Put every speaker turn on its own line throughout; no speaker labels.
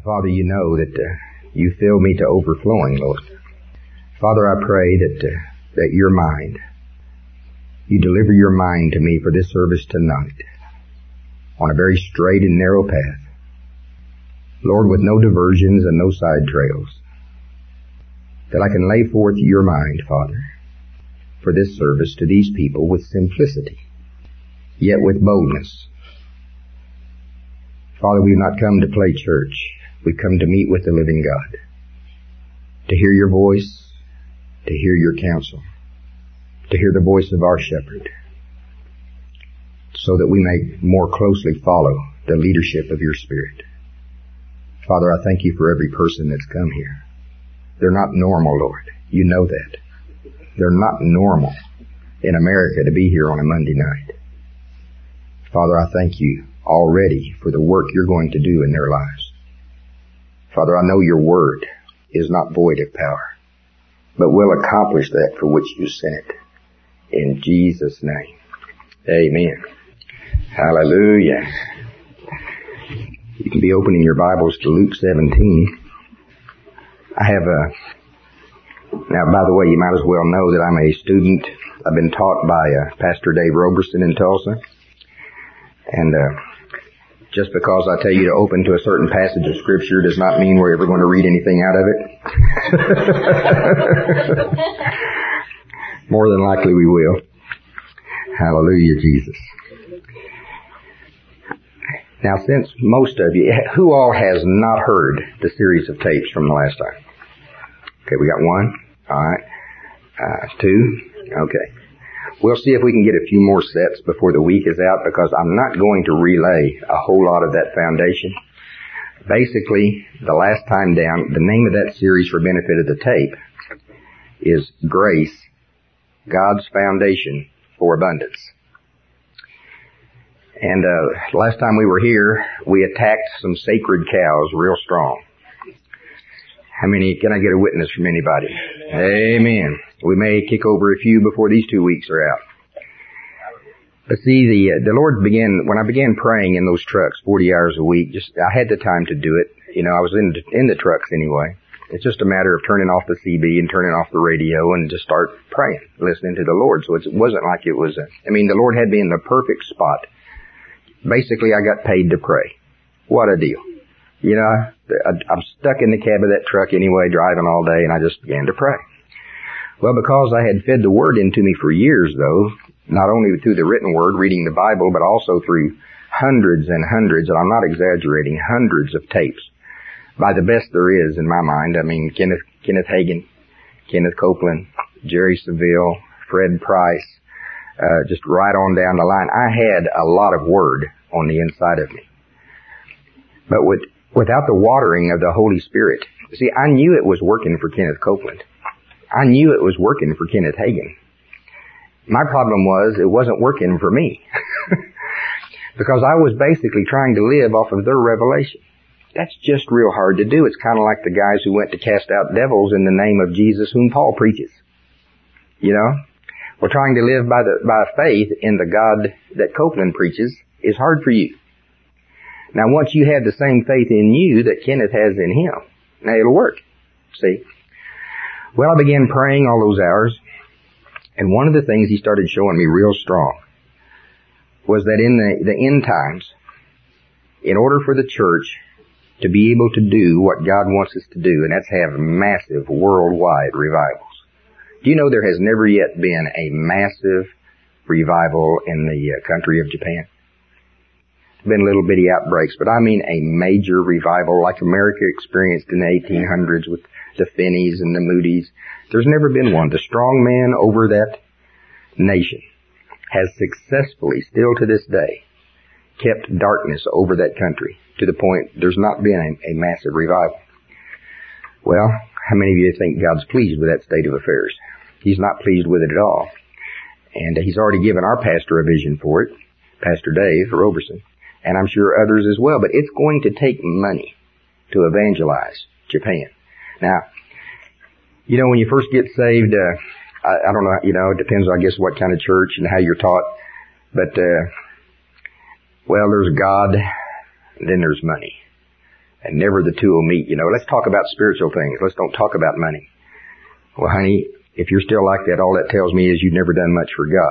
Father, you know that you fill me to overflowing, Lord. Father, I pray that your mind, you deliver your mind to me for this service tonight on a very straight and narrow path. Lord, with no diversions and no side trails, that I can lay forth your mind, Father, for this service to these people with simplicity, yet with boldness. Father, we've not come to play church. We've come to meet with the living God, to hear your voice, to hear your counsel, to hear the voice of our shepherd, so that we may more closely follow the leadership of your Spirit. Father, I thank you for every person that's come here. They're not normal, Lord. You know that. They're not normal in America to be here on a Monday night. Father, I thank you already for the work you're going to do in their lives. Father, I know your word is not void of power, but will accomplish that for which you sent it. In Jesus' name. Amen. Hallelujah. You can be opening your Bibles to Luke 17. Now, by the way, you might as well know that I'm a student. I've been taught by Pastor Dave Roberson in Tulsa. And just because I tell you to open to a certain passage of Scripture does not mean we're ever going to read anything out of it. More than likely we will. Hallelujah, Jesus. Now, since most of you, who all has not heard the series of tapes from the last time? Okay, we got one. All right. Two. Okay. We'll see if we can get a few more sets before the week is out, because I'm not going to relay a whole lot of that foundation. Basically, the last time down, the name of that series for benefit of the tape is Grace, God's Foundation for Abundance. And last time we were here, we attacked some sacred cows real strong. How many, can I get a witness from anybody? Amen. We may kick over a few before these 2 weeks are out. But see, the Lord when I began praying in those trucks 40 hours a week, I had the time to do it. You know, I was in the trucks anyway. It's just a matter of turning off the CB and turning off the radio and just start praying, listening to the Lord. So it wasn't like it was, the Lord had me in the perfect spot. Basically, I got paid to pray. What a deal. You know, I'm stuck in the cab of that truck anyway, driving all day, and I just began to pray. Well, because I had fed the Word into me for years, though, not only through the written Word, reading the Bible, but also through hundreds and hundreds, and I'm not exaggerating, hundreds of tapes, by the best there is in my mind. Kenneth Hagin, Kenneth Copeland, Jerry Savelle, Fred Price, just right on down the line. I had a lot of Word on the inside of me. But without the watering of the Holy Spirit, see, I knew it was working for Kenneth Copeland. I knew it was working for Kenneth Hagin. My problem was it wasn't working for me. Because I was basically trying to live off of their revelation. That's just real hard to do. It's kind of like the guys who went to cast out devils in the name of Jesus whom Paul preaches. You know? Well, trying to live by faith in the God that Copeland preaches is hard for you. Now, once you have the same faith in you that Kenneth has in him, now it'll work. See? Well, I began praying all those hours, and one of the things he started showing me real strong was that in the end times, in order for the church to be able to do what God wants us to do, and that's have massive worldwide revivals. Do you know there has never yet been a massive revival in the country of Japan? Been little bitty outbreaks, but I mean a major revival like America experienced in the 1800s with the Finneys and the Moody's. There's never been one. The strong man over that nation has successfully, still to this day, kept darkness over that country to the point there's not been a massive revival. Well, how many of you think God's pleased with that state of affairs? He's not pleased with it at all. And he's already given our pastor a vision for it, Pastor Dave Roberson. And I'm sure others as well. But it's going to take money to evangelize Japan. Now, you know, when you first get saved, I don't know, you know, it depends, I guess, what kind of church and how you're taught. But, well, there's God, and then there's money. And never the two will meet. Let's talk about spiritual things. Let's don't talk about money. Well, honey, if you're still like that, all that tells me is you've never done much for God.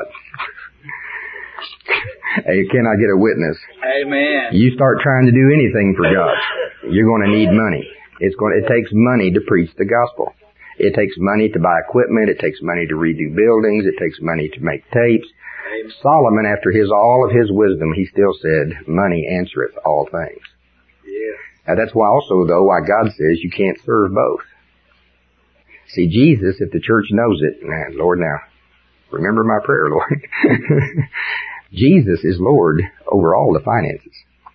Hey, can I get a witness?
Amen.
You start trying to do anything for God, you're going to need money. It takes money to preach the gospel. It takes money to buy equipment. It takes money to redo buildings. It takes money to make tapes.
Amen.
Solomon, after all of his wisdom, he still said, money answereth all things.
Yes.
Now that's why why God says you can't serve both. See, Jesus, if the church knows it, Lord, now, remember my prayer, Lord. Jesus is Lord over all the finances.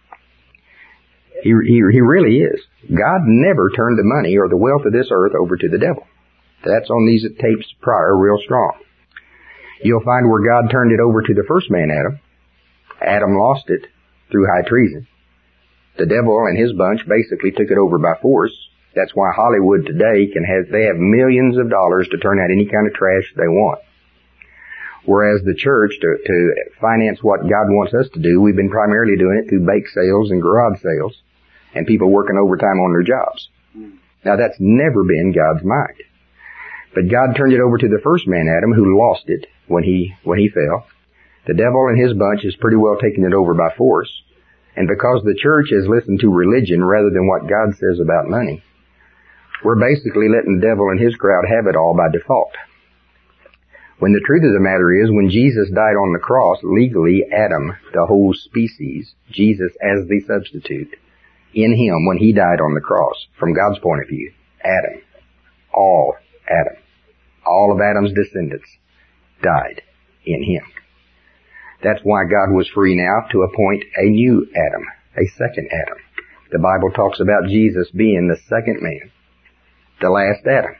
He really is. God never turned the money or the wealth of this earth over to the devil. That's on these tapes prior real strong. You'll find where God turned it over to the first man, Adam. Adam lost it through high treason. The devil and his bunch basically took it over by force. That's why Hollywood today they have millions of dollars to turn out any kind of trash they want. Whereas the church, to finance what God wants us to do, we've been primarily doing it through bake sales and garage sales and people working overtime on their jobs. Now that's never been God's mind. But God turned it over to the first man, Adam, who lost it when he fell. The devil and his bunch has pretty well taken it over by force. And because the church has listened to religion rather than what God says about money, we're basically letting the devil and his crowd have it all by default. When the truth of the matter is, when Jesus died on the cross, legally, Adam, the whole species, Jesus as the substitute, in him, when he died on the cross, from God's point of view, all of Adam's descendants died in him. That's why God was free now to appoint a new Adam, a second Adam. The Bible talks about Jesus being the second man, the last Adam.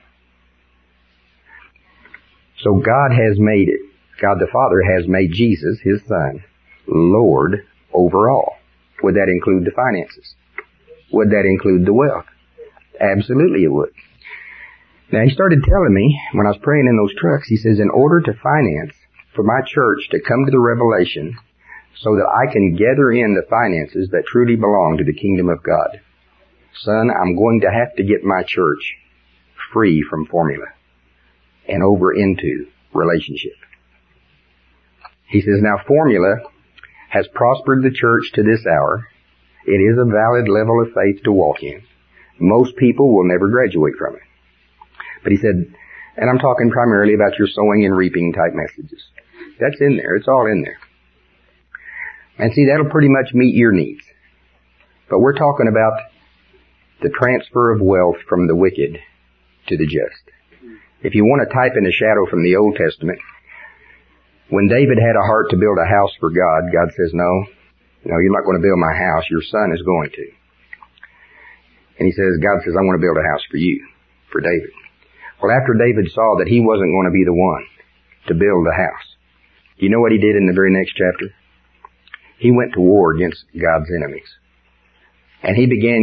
So God the Father has made Jesus, his Son, Lord over all. Would that include the finances? Would that include the wealth? Absolutely it would. Now he started telling me, when I was praying in those trucks, he says, in order to finance for my church to come to the revelation so that I can gather in the finances that truly belong to the kingdom of God, son, I'm going to have to get my church free from formula and over into relationship. He says, now formula has prospered the church to this hour. It is a valid level of faith to walk in. Most people will never graduate from it. But he said, and I'm talking primarily about your sowing and reaping type messages. That's in there. It's all in there. And see, that'll pretty much meet your needs. But we're talking about the transfer of wealth from the wicked to the just. If you want to type in a shadow from the Old Testament, when David had a heart to build a house for God, God says, no, you're not going to build my house. Your son is going to. And God says, I want to build a house for you, for David. Well, after David saw that he wasn't going to be the one to build the house, you know what he did in the very next chapter? He went to war against God's enemies. And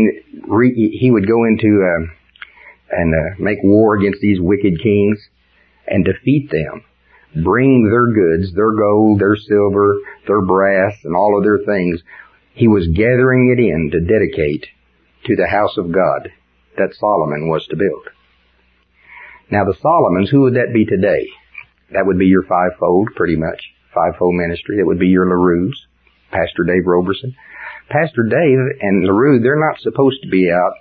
he would go into and make war against these wicked kings and defeat them, bring their goods, their gold, their silver, their brass, and all of their things. He was gathering it in to dedicate to the house of God that Solomon was to build. Now the Solomons, who would that be today? That would be your fivefold, pretty much. Fivefold ministry. That would be your LaRue's, Pastor Dave Roberson. Pastor Dave and LaRue, they're not supposed to be out.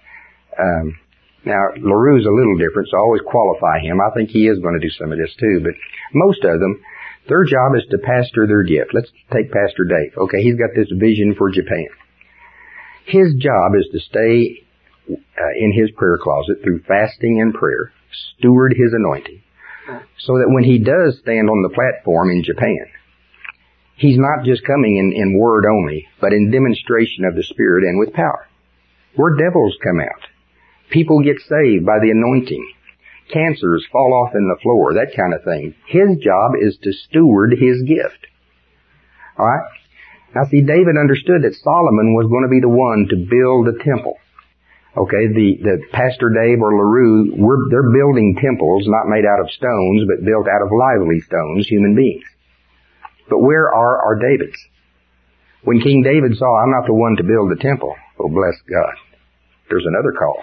Now, LaRue's a little different, so I always qualify him. I think he is going to do some of this too, but most of them, their job is to pastor their gift. Let's take Pastor Dave. Okay, he's got this vision for Japan. His job is to stay in his prayer closet through fasting and prayer, steward his anointing, so that when he does stand on the platform in Japan, he's not just coming in word only, but in demonstration of the Spirit and with power. Where devils come out. People get saved by the anointing. Cancers fall off in the floor, that kind of thing. His job is to steward his gift. Alright? Now see, David understood that Solomon was going to be the one to build the temple. Okay, the Pastor Dave or LaRue, they're building temples not made out of stones, but built out of lively stones, human beings. But where are our Davids? When King David saw, I'm not the one to build the temple, oh bless God. there's another call.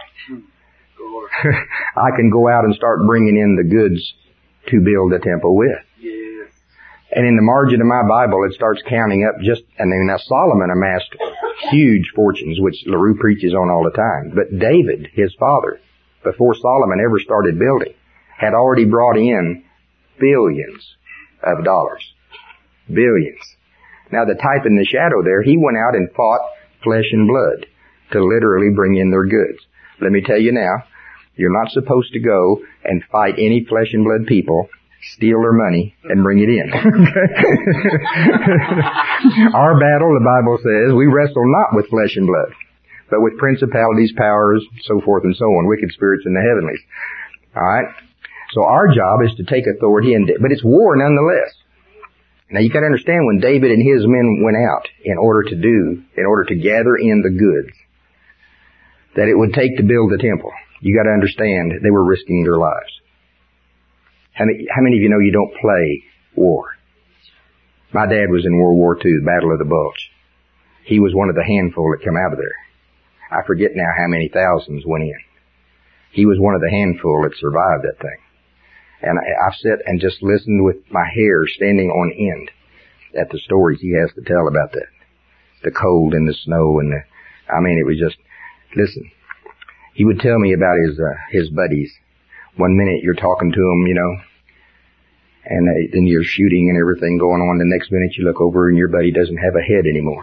I can go out and start bringing in the goods to build a temple with.
Yes.
And in the margin of my Bible, it starts counting up now Solomon amassed huge fortunes, which LaRue preaches on all the time. But David, his father, before Solomon ever started building, had already brought in billions of dollars. Billions. Now the type and the shadow there, he went out and fought flesh and blood to literally bring in their goods. Let me tell you now, you're not supposed to go and fight any flesh and blood people, steal their money, and bring it in. Our battle, the Bible says, we wrestle not with flesh and blood, but with principalities, powers, so forth and so on, wicked spirits in the heavenlies. Alright? So our job is to take authority, but it's war nonetheless. Now you gotta understand, when David and his men went out in order to gather in the goods that it would take to build the temple, you gotta understand they were risking their lives. How many of you know you don't play war? My dad was in World War II, the Battle of the Bulge. He was one of the handful that came out of there. I forget now how many thousands went in. He was one of the handful that survived that thing. And I've sat and just listened with my hair standing on end at the stories he has to tell about that. The cold and the snow and it was just, listen, he would tell me about his buddies. One minute you're talking to them, and then you're shooting and everything going on. The next minute you look over and your buddy doesn't have a head anymore.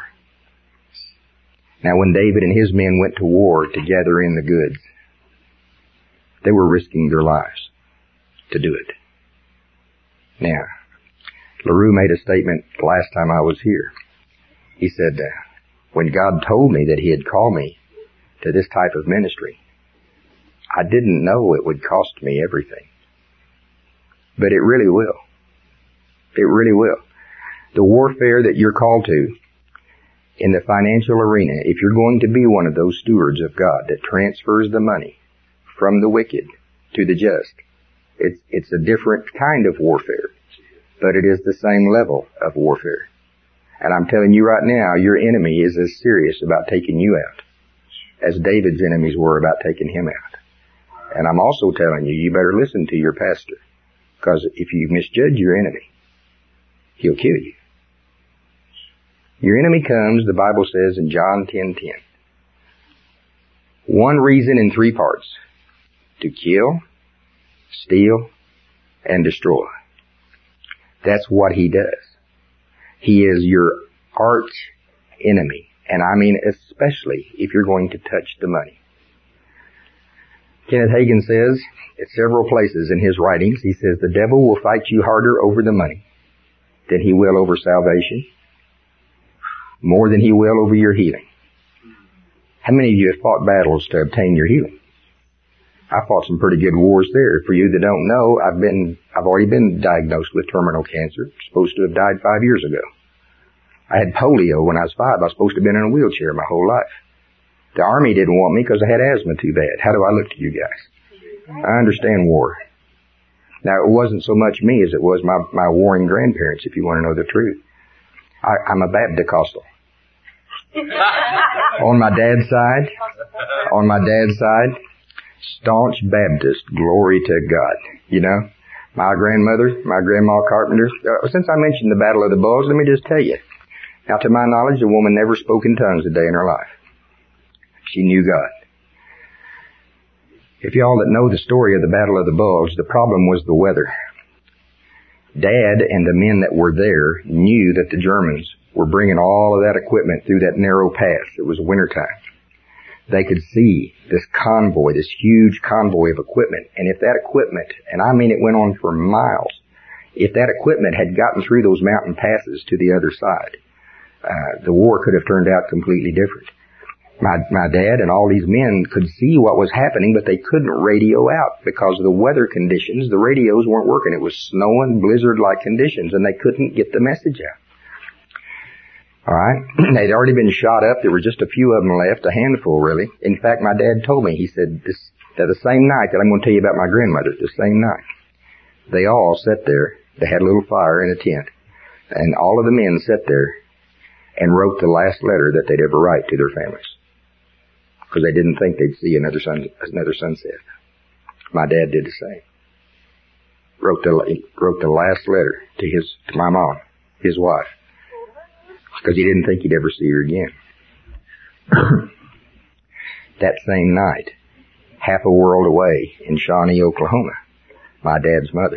Now when David and his men went to war to gather in the goods, they were risking their lives to do it. Now, LaRue made a statement last time I was here. He said, when God told me that he had called me to this type of ministry, I didn't know it would cost me everything. But it really will. It really will. The warfare that you're called to in the financial arena, if you're going to be one of those stewards of God that transfers the money from the wicked to the just, it's a different kind of warfare, but it is the same level of warfare. And I'm telling you right now, your enemy is as serious about taking you out as David's enemies were about taking him out. And I'm also telling you, you better listen to your pastor, because if you misjudge your enemy, he'll kill you. Your enemy comes, the Bible says in John 10:10. One reason in 3 parts: to kill, steal, and destroy. That's what he does. He is your arch enemy. And I mean especially if you're going to touch the money. Kenneth Hagin says, at several places in his writings, he says, the devil will fight you harder over the money than he will over salvation, more than he will over your healing. How many of you have fought battles to obtain your healing? I fought some pretty good wars there. For you that don't know, I've already been diagnosed with terminal cancer. Supposed to have died 5 years ago. I had polio when I was 5. I was supposed to have been in a wheelchair my whole life. The Army didn't want me because I had asthma too bad. How do I look to you guys? I understand war. Now, it wasn't so much me as it was my warring grandparents, if you want to know the truth. I'm a Baptist-costal. On my dad's side, staunch Baptist, glory to God. My grandmother, my grandma Carpenter, since I mentioned the Battle of the Bulge, let me just tell you. Now, to my knowledge, the woman never spoke in tongues a day in her life. She knew God. If y'all that know the story of the Battle of the Bulge, the problem was the weather. Dad and the men that were there knew that the Germans were bringing all of that equipment through that narrow pass. It was wintertime. They could see this convoy, this huge convoy of equipment. And if that equipment, and I mean it went on for miles, if that equipment had gotten through those mountain passes to the other side, the war could have turned out completely different. My dad and all these men could see what was happening, but they couldn't radio out because of the weather conditions. The radios weren't working. It was snowing, blizzard-like conditions, and they couldn't get the message out. All right? They'd already been shot up. There were just a few of them left, a handful really. In fact, my dad told me, he said, that the same night that I'm going to tell you about my grandmother, the same night, they all sat there. They had a little fire in a tent, and all of the men sat there and wrote the last letter that they'd ever write to their families. because they didn't think they'd see another sunset. My dad did the same. Wrote the last letter to my mom, his wife, because he didn't think he'd ever see her again. That same night, half a world away in Shawnee, Oklahoma, my dad's mother,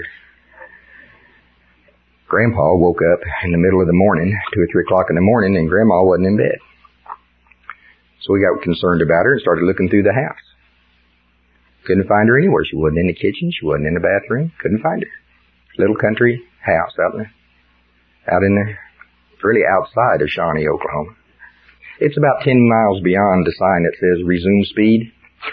Grandpa woke up in the middle of the morning, 2 or 3 o'clock in the morning, and Grandma wasn't in bed. So we got concerned about her and started looking through the house. Couldn't find her anywhere. She wasn't in the kitchen. She wasn't in the bathroom. Couldn't find her. Little country house really outside of Shawnee, Oklahoma. It's about 10 miles beyond the sign that says resume speed.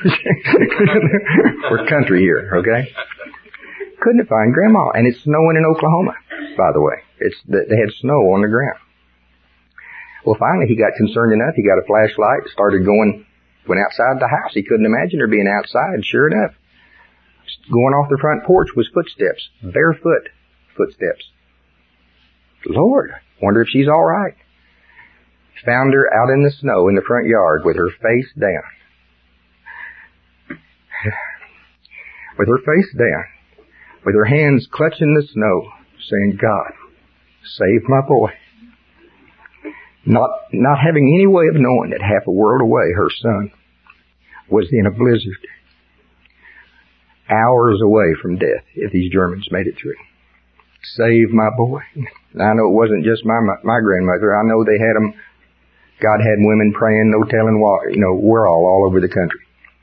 We're country here, okay? Couldn't find Grandma. And it's snowing in Oklahoma, by the way. They had snow on the ground. Well, finally he got concerned enough. He got a flashlight, went outside the house. He couldn't imagine her being outside. Sure enough, going off the front porch was footsteps, barefoot footsteps. Lord, wonder if she's all right. Found her out in the snow in the front yard with her face down. With her face down, with her hands clutching the snow, saying, God, save my boy. Not having any way of knowing that half a world away her son was in a blizzard, hours away from death if these Germans made it through. Save my boy. I know it wasn't just my grandmother. I know they had them. God had women praying, no telling what. We're all over the country.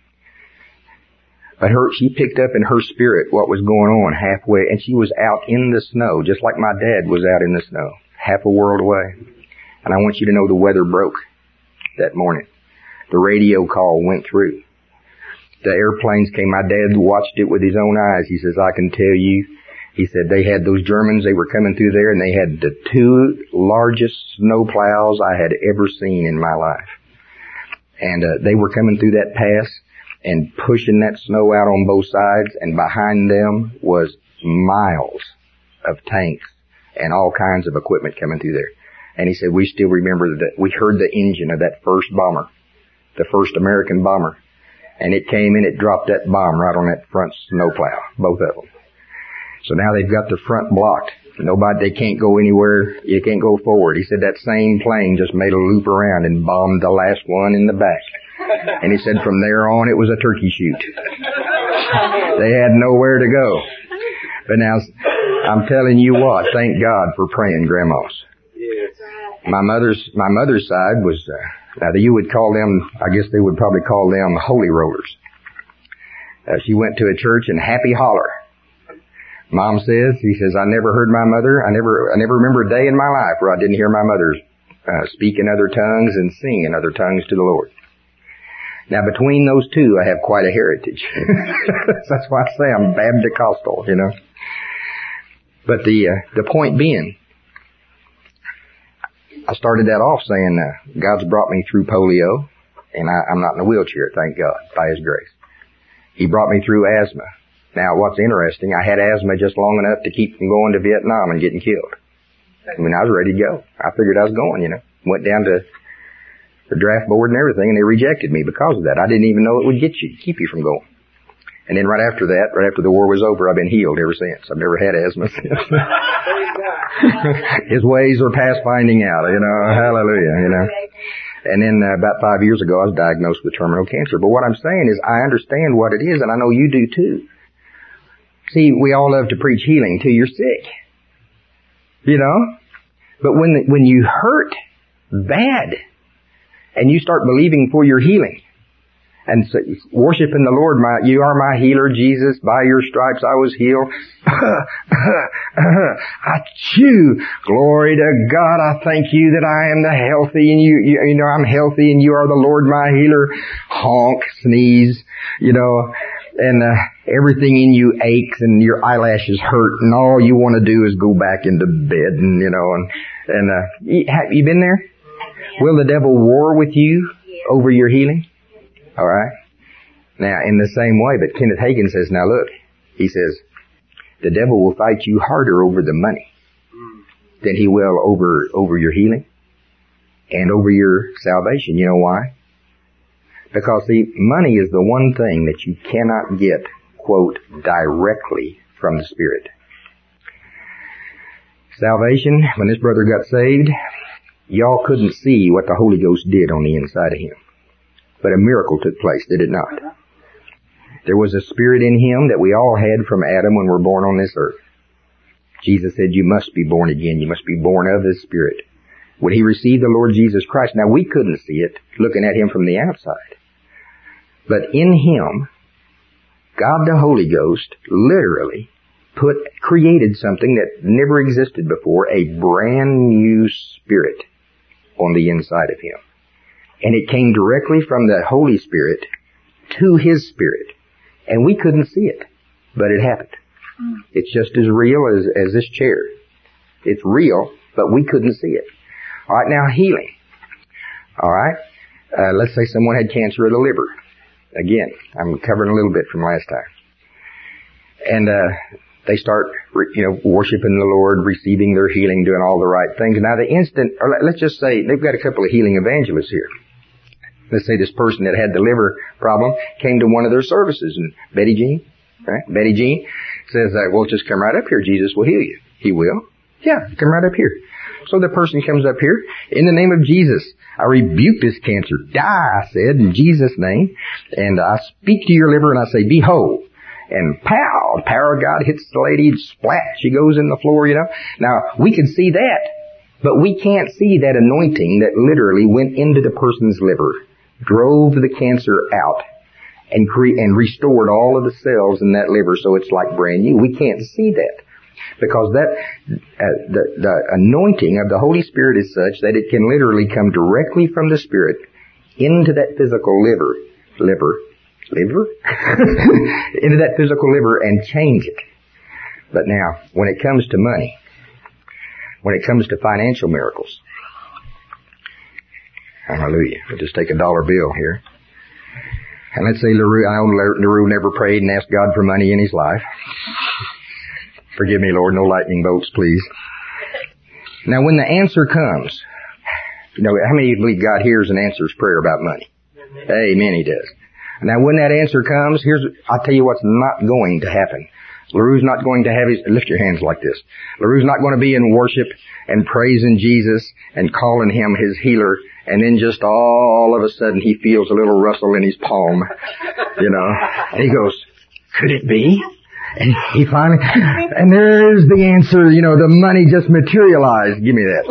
But she picked up in her spirit what was going on halfway, and she was out in the snow, just like my dad was out in the snow, half a world away. And I want you to know the weather broke that morning. The radio call went through. The airplanes came. My dad watched it with his own eyes. He says, I can tell you. He said they had those Germans, they were coming through there, and they had the 2 largest snow plows I had ever seen in my life. And they were coming through that pass and pushing that snow out on both sides, and behind them was miles of tanks and all kinds of equipment coming through there. And he said, we still remember that we heard the engine of that first bomber, the first American bomber, and it came in, it dropped that bomb right on that front snowplow, both of them. So now they've got the front blocked. They can't go anywhere. You can't go forward. He said that same plane just made a loop around and bombed the last one in the back. And he said from there on it was a turkey shoot. They had nowhere to go. But now, I'm telling you what, thank God for praying grandmas. My mother's side was, now you would call them, I guess they would probably call them holy rollers. She went to a church in Happy Holler. Mom says, I never heard my mother, I never remember a day in my life where I didn't hear my mother speak in other tongues and sing in other tongues to the Lord. Now between those two, I have quite a heritage. That's why I say I'm Baptist-costal, But the point being, I started that off saying, God's brought me through polio, and I'm not in a wheelchair, thank God, by His grace. He brought me through asthma. Now, what's interesting, I had asthma just long enough to keep from going to Vietnam and getting killed. I was ready to go. I figured I was going, Went down to the draft board and everything, and they rejected me because of that. I didn't even know it would keep you from going. And then right after the war was over, I've been healed ever since. I've never had asthma since. His ways are past finding out, hallelujah, And then about 5 years ago, I was diagnosed with terminal cancer. But what I'm saying is I understand what it is, and I know you do too. See, we all love to preach healing till you're sick. But when you hurt bad and you start believing for your healing and so worshiping the Lord, you are my healer, Jesus, by your stripes I was healed. Achoo! Glory to God, I thank you that I am the healthy and you I'm healthy and you are the Lord my healer. Honk, sneeze, and everything in you aches and your eyelashes hurt and all you want to do is go back into bed and have you been there? Will the devil war with you over your healing? All right. Now, in the same way, but Kenneth Hagin says, now look, he says, the devil will fight you harder over the money than he will over your healing and over your salvation. You know why? Because see, money is the one thing that you cannot get, quote, directly from the Spirit. Salvation, when this brother got saved, y'all couldn't see what the Holy Ghost did on the inside of him. But a miracle took place, did it not? There was a spirit in him that we all had from Adam when we're born on this earth. Jesus said, you must be born again. You must be born of the Spirit. When he received the Lord Jesus Christ, now we couldn't see it looking at him from the outside. But in him, God the Holy Ghost literally created something that never existed before, a brand new spirit on the inside of him. And it came directly from the Holy Spirit to his spirit. And we couldn't see it, but it happened. It's just as real as this chair. It's real, but we couldn't see it. All right, now healing. All right, let's say someone had cancer of the liver. Again, I'm covering a little bit from last time. And they start, worshiping the Lord, receiving their healing, doing all the right things. Now the instant, or let's just say they've got a couple of healing evangelists here. Let's say this person that had the liver problem came to one of their services, and Betty Jean, right? Betty Jean says, well, just come right up here. Jesus will heal you. He will? Yeah, come right up here. So the person comes up here. In the name of Jesus, I rebuke this cancer. Die, I said, in Jesus' name. And I speak to your liver and I say, be whole. And pow, the power of God hits the lady, splat, she goes in the floor, Now, we can see that, but we can't see that anointing that literally went into the person's liver, drove the cancer out, and restored all of the cells in that liver so it's like brand new. We can't see that. Because the anointing of the Holy Spirit is such that it can literally come directly from the Spirit into that physical liver? Into that physical liver and change it. But now, when it comes to money, when it comes to financial miracles, hallelujah, we'll just take a dollar bill here. And let's say LaRue never prayed and asked God for money in his life. Forgive me, Lord, no lightning bolts, please. Now, when the answer comes, how many of you believe God hears and answers prayer about money? Amen, he does. Now, when that answer comes, I'll tell you what's not going to happen. LaRue's not going to have lift your hands like this. LaRue's not going to be in worship and praising Jesus and calling him his healer, and then just all of a sudden he feels a little rustle in his palm, and he goes, could it be? And he finally, and there's the answer, the money just materialized. Give me that.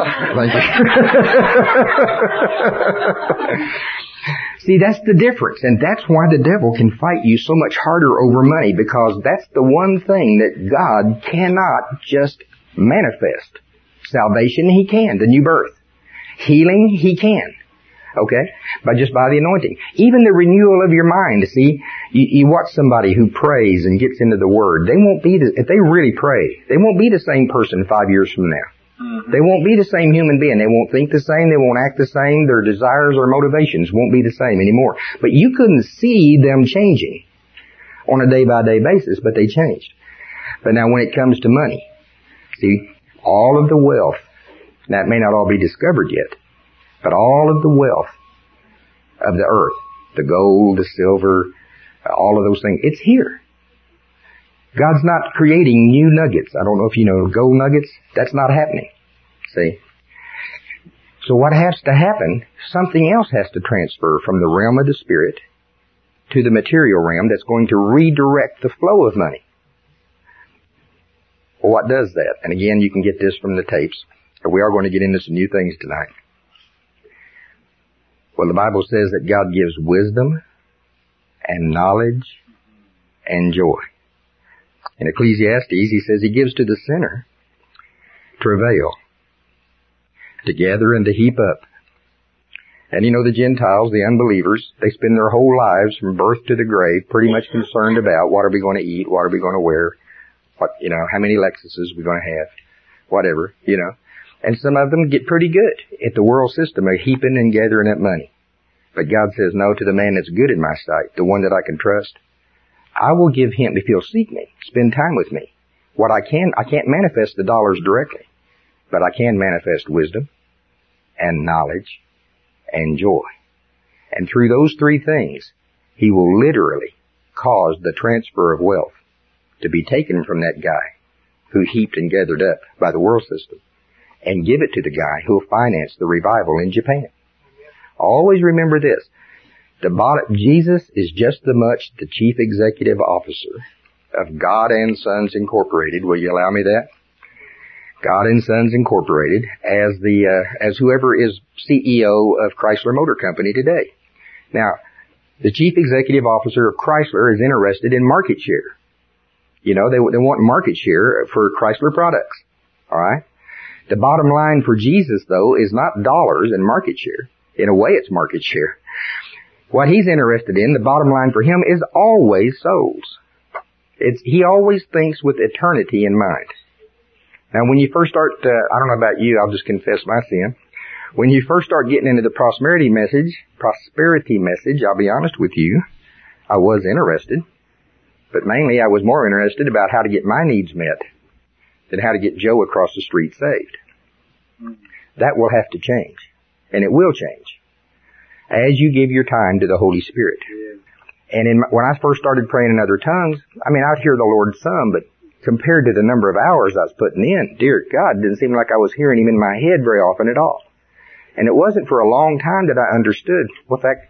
Thank you. See, that's the difference, and that's why the devil can fight you so much harder over money, because that's the one thing that God cannot just manifest. Salvation, he can, the new birth. Healing, he can. Okay? By the anointing. Even the renewal of your mind, see, you watch somebody who prays and gets into the Word, if they really pray, they won't be the same person 5 years from now. Mm-hmm. They won't be the same human being. They won't think the same. They won't act the same. Their desires or motivations won't be the same anymore. But you couldn't see them changing on a day-by-day basis, but they changed. But now when it comes to money, see, all of the wealth, now it may not all be discovered yet, but all of the wealth of the earth, the gold, the silver, all of those things, it's here. God's not creating new nuggets. I don't know if you know gold nuggets. That's not happening. See? So what has to happen, something else has to transfer from the realm of the Spirit to the material realm that's going to redirect the flow of money. Well, what does that? And again, you can get this from the tapes. We are going to get into some new things tonight. Well, the Bible says that God gives wisdom and knowledge and joy. In Ecclesiastes, he says he gives to the sinner travail, to gather and to heap up. And the Gentiles, the unbelievers, they spend their whole lives from birth to the grave pretty much concerned about what are we going to eat, what are we going to wear, how many Lexuses we're going to have, whatever, And some of them get pretty good at the world system of heaping and gathering up money. But God says, no, to the man that's good in my sight, the one that I can trust, I will give him, if he'll seek me, spend time with me. I can't manifest the dollars directly, but I can manifest wisdom and knowledge and joy. And through those three things, he will literally cause the transfer of wealth to be taken from that guy who heaped and gathered up by the world system and give it to the guy who will finance the revival in Japan. Always remember this. Jesus is just as much the chief executive officer of God and Sons Incorporated. Will you allow me that? God and Sons Incorporated as whoever is CEO of Chrysler Motor Company today. Now, the chief executive officer of Chrysler is interested in market share. You know, they want market share for Chrysler products. Alright? The bottom line for Jesus, though, is not dollars and market share. In a way, it's market share. What he's interested in, the bottom line for him, is always souls. He always thinks with eternity in mind. Now, when you first start, I don't know about you, I'll just confess my sin. When you first start getting into the prosperity message, I'll be honest with you, I was interested. But mainly I was more interested about how to get my needs met than how to get Joe across the street saved. That will have to change. And it will change as you give your time to the Holy Spirit. And when I first started praying in other tongues, I mean, I'd hear the Lord some, but compared to the number of hours I was putting in, dear God, it didn't seem like I was hearing him in my head very often at all. And it wasn't for a long time that I understood what that,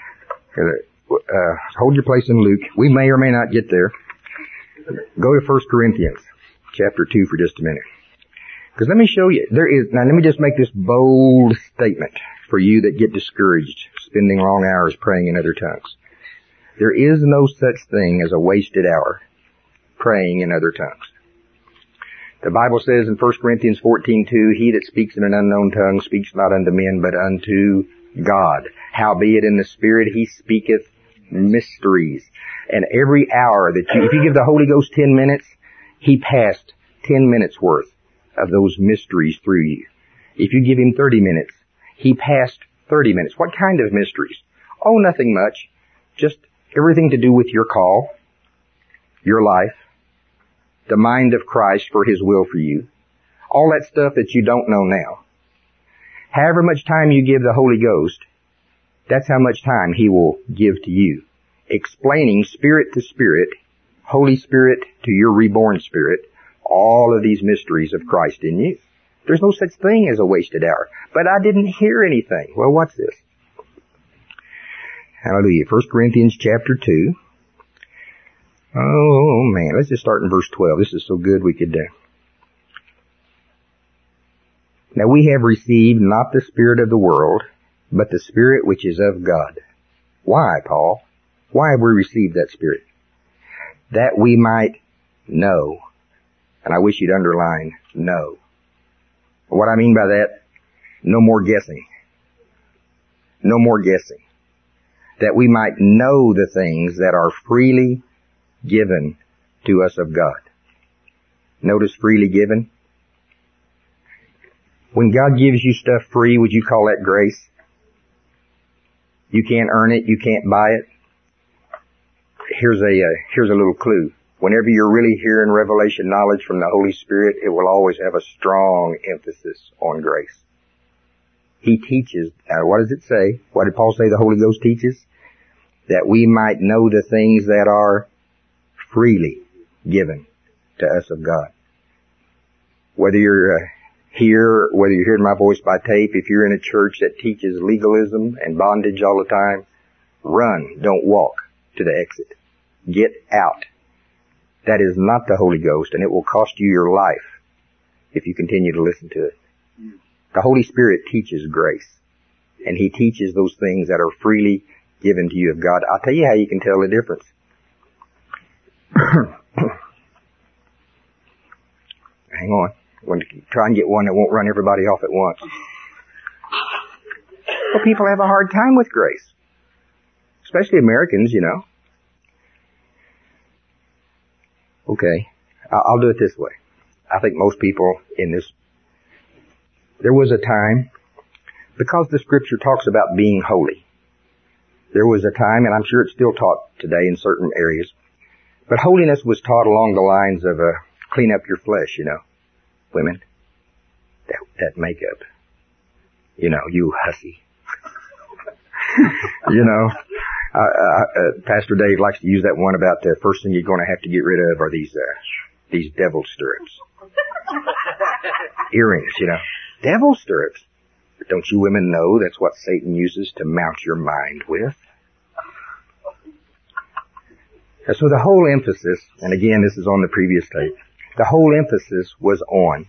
hold your place in Luke. We may or may not get there. Go to 1 Corinthians chapter 2 for just a minute. Because let me show you, now let me just make this bold statement for you that get discouraged spending long hours praying in other tongues. There is no such thing as a wasted hour praying in other tongues. The Bible says in 1 Corinthians 14:2, he that speaks in an unknown tongue speaks not unto men, but unto God. Howbeit in the Spirit he speaketh mysteries. And every hour that if you give the Holy Ghost 10 minutes, he passed 10 minutes worth of those mysteries through you. If you give him 30 minutes, he passed 30 minutes. What kind of mysteries? Oh, nothing much. Just everything to do with your call, your life, the mind of Christ for his will for you, all that stuff that you don't know now. However much time you give the Holy Ghost, that's how much time he will give to you, explaining spirit to spirit, Holy Spirit to your reborn spirit, all of these mysteries of Christ in you. There's no such thing as a wasted hour. But I didn't hear anything. Well, what's this? Hallelujah. 1 Corinthians chapter 2. Oh, man. Let's just start in verse 12. This is so good we could... Now we have received not the spirit of the world, but the Spirit which is of God. Why, Paul? Why have we received that Spirit? That we might know. And I wish you'd underline, know. What I mean by that, no more guessing. No more guessing. That we might know the things that are freely given to us of God. Notice freely given. When God gives you stuff free, would you call that grace? You can't earn it. You can't buy it. Here's a little clue. Whenever you're really hearing revelation knowledge from the Holy Spirit, it will always have a strong emphasis on grace. He teaches, what does it say? What did Paul say the Holy Ghost teaches? That we might know the things that are freely given to us of God. Whether you're here, whether you're hearing my voice by tape, if you're in a church that teaches legalism and bondage all the time, run, don't walk to the exit. Get out. That is not the Holy Ghost, and it will cost you your life if you continue to listen to it. The Holy Spirit teaches grace, and he teaches those things that are freely given to you of God. I'll tell you how you can tell the difference. Hang on. I'm going to try and get one that won't run everybody off at once. Well, people have a hard time with grace. Especially Americans, you know. Okay. I'll do it this way. I think most people in this... There was a time, because the Scripture talks about being holy, there was a time, and I'm sure it's still taught today in certain areas, but holiness was taught along the lines of clean up your flesh, you know. Women, that makeup, you know, you hussy. Pastor Dave likes to use that one about the first thing you're going to have to get rid of are these devil stirrups. Earrings, Devil stirrups. But don't you women know that's what Satan uses to mount your mind with? And so the whole emphasis, and again this is on the previous tape, the whole emphasis was on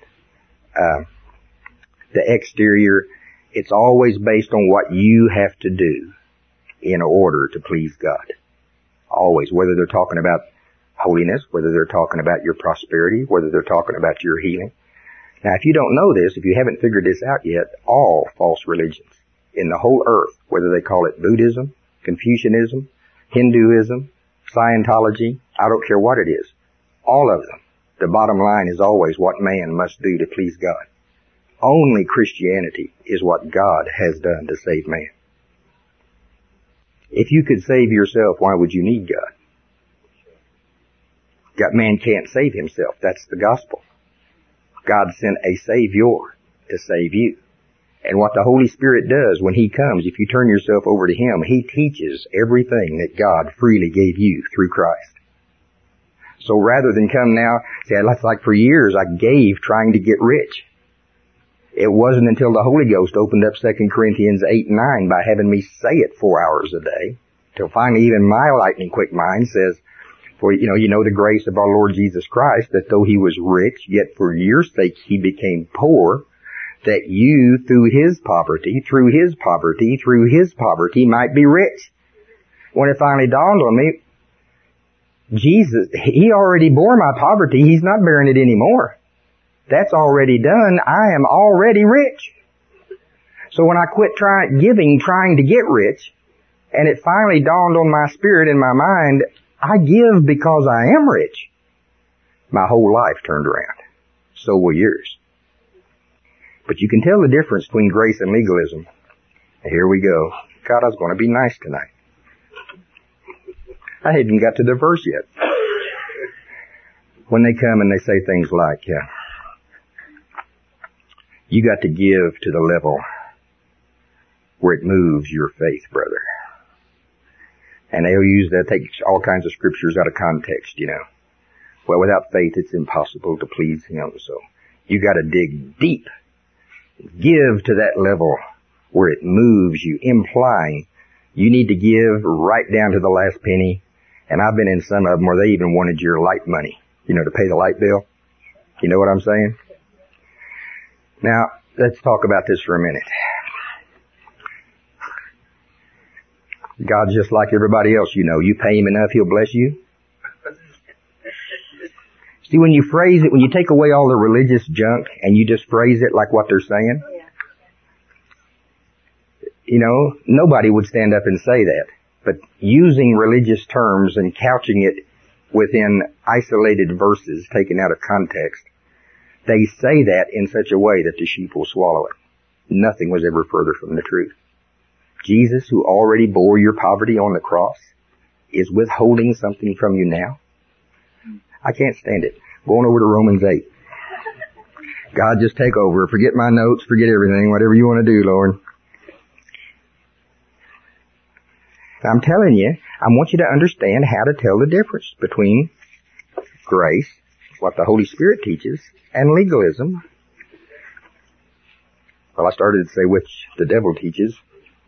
the exterior. It's always based on what you have to do in order to please God. Always, whether they're talking about holiness, whether they're talking about your prosperity, whether they're talking about your healing. Now, if you don't know this, if you haven't figured this out yet, all false religions in the whole earth, whether they call it Buddhism, Confucianism, Hinduism, Scientology, I don't care what it is, all of them, the bottom line is always what man must do to please God. Only Christianity is what God has done to save man. If you could save yourself, why would you need God? Man can't save himself. That's the gospel. God sent a Savior to save you. And what the Holy Spirit does when He comes, if you turn yourself over to Him, He teaches everything that God freely gave you through Christ. So rather than come now, say, it's like for years I gave trying to get rich. It wasn't until the Holy Ghost opened up 2 Corinthians 8:9 by having me say it 4 hours a day, till finally even my lightning quick mind says, for you know the grace of our Lord Jesus Christ, that though He was rich, yet for your sake He became poor, that you through His poverty might be rich. When it finally dawned on me, Jesus, He already bore my poverty. He's not bearing it anymore. That's already done. I am already rich. So when I quit trying to get rich, and it finally dawned on my spirit and my mind, I give because I am rich. My whole life turned around. So will yours. But you can tell the difference between grace and legalism. Here we go. God, I was going to be nice tonight. I hadn't even got to the verse yet. When they come and they say things like, you got to give to the level where it moves your faith, brother. And they'll use that, take all kinds of scriptures out of context, Well, without faith, it's impossible to please Him. So you got to dig deep. Give to that level where it moves you, implying you need to give right down to the last penny. And I've been in some of them where they even wanted your light money, to pay the light bill. You know what I'm saying? Now, let's talk about this for a minute. God's just like everybody else, You pay Him enough, He'll bless you. See, when you phrase it, when you take away all the religious junk and you just phrase it like what they're saying, nobody would stand up and say that. But using religious terms and couching it within isolated verses taken out of context, they say that in such a way that the sheep will swallow it. Nothing was ever further from the truth. Jesus, who already bore your poverty on the cross, is withholding something from you now? I can't stand it. Going over to Romans 8. God, just take over. Forget my notes. Forget everything. Whatever you want to do, Lord. I'm telling you, I want you to understand how to tell the difference between grace, what the Holy Spirit teaches, and legalism. Well, I started to say which the devil teaches.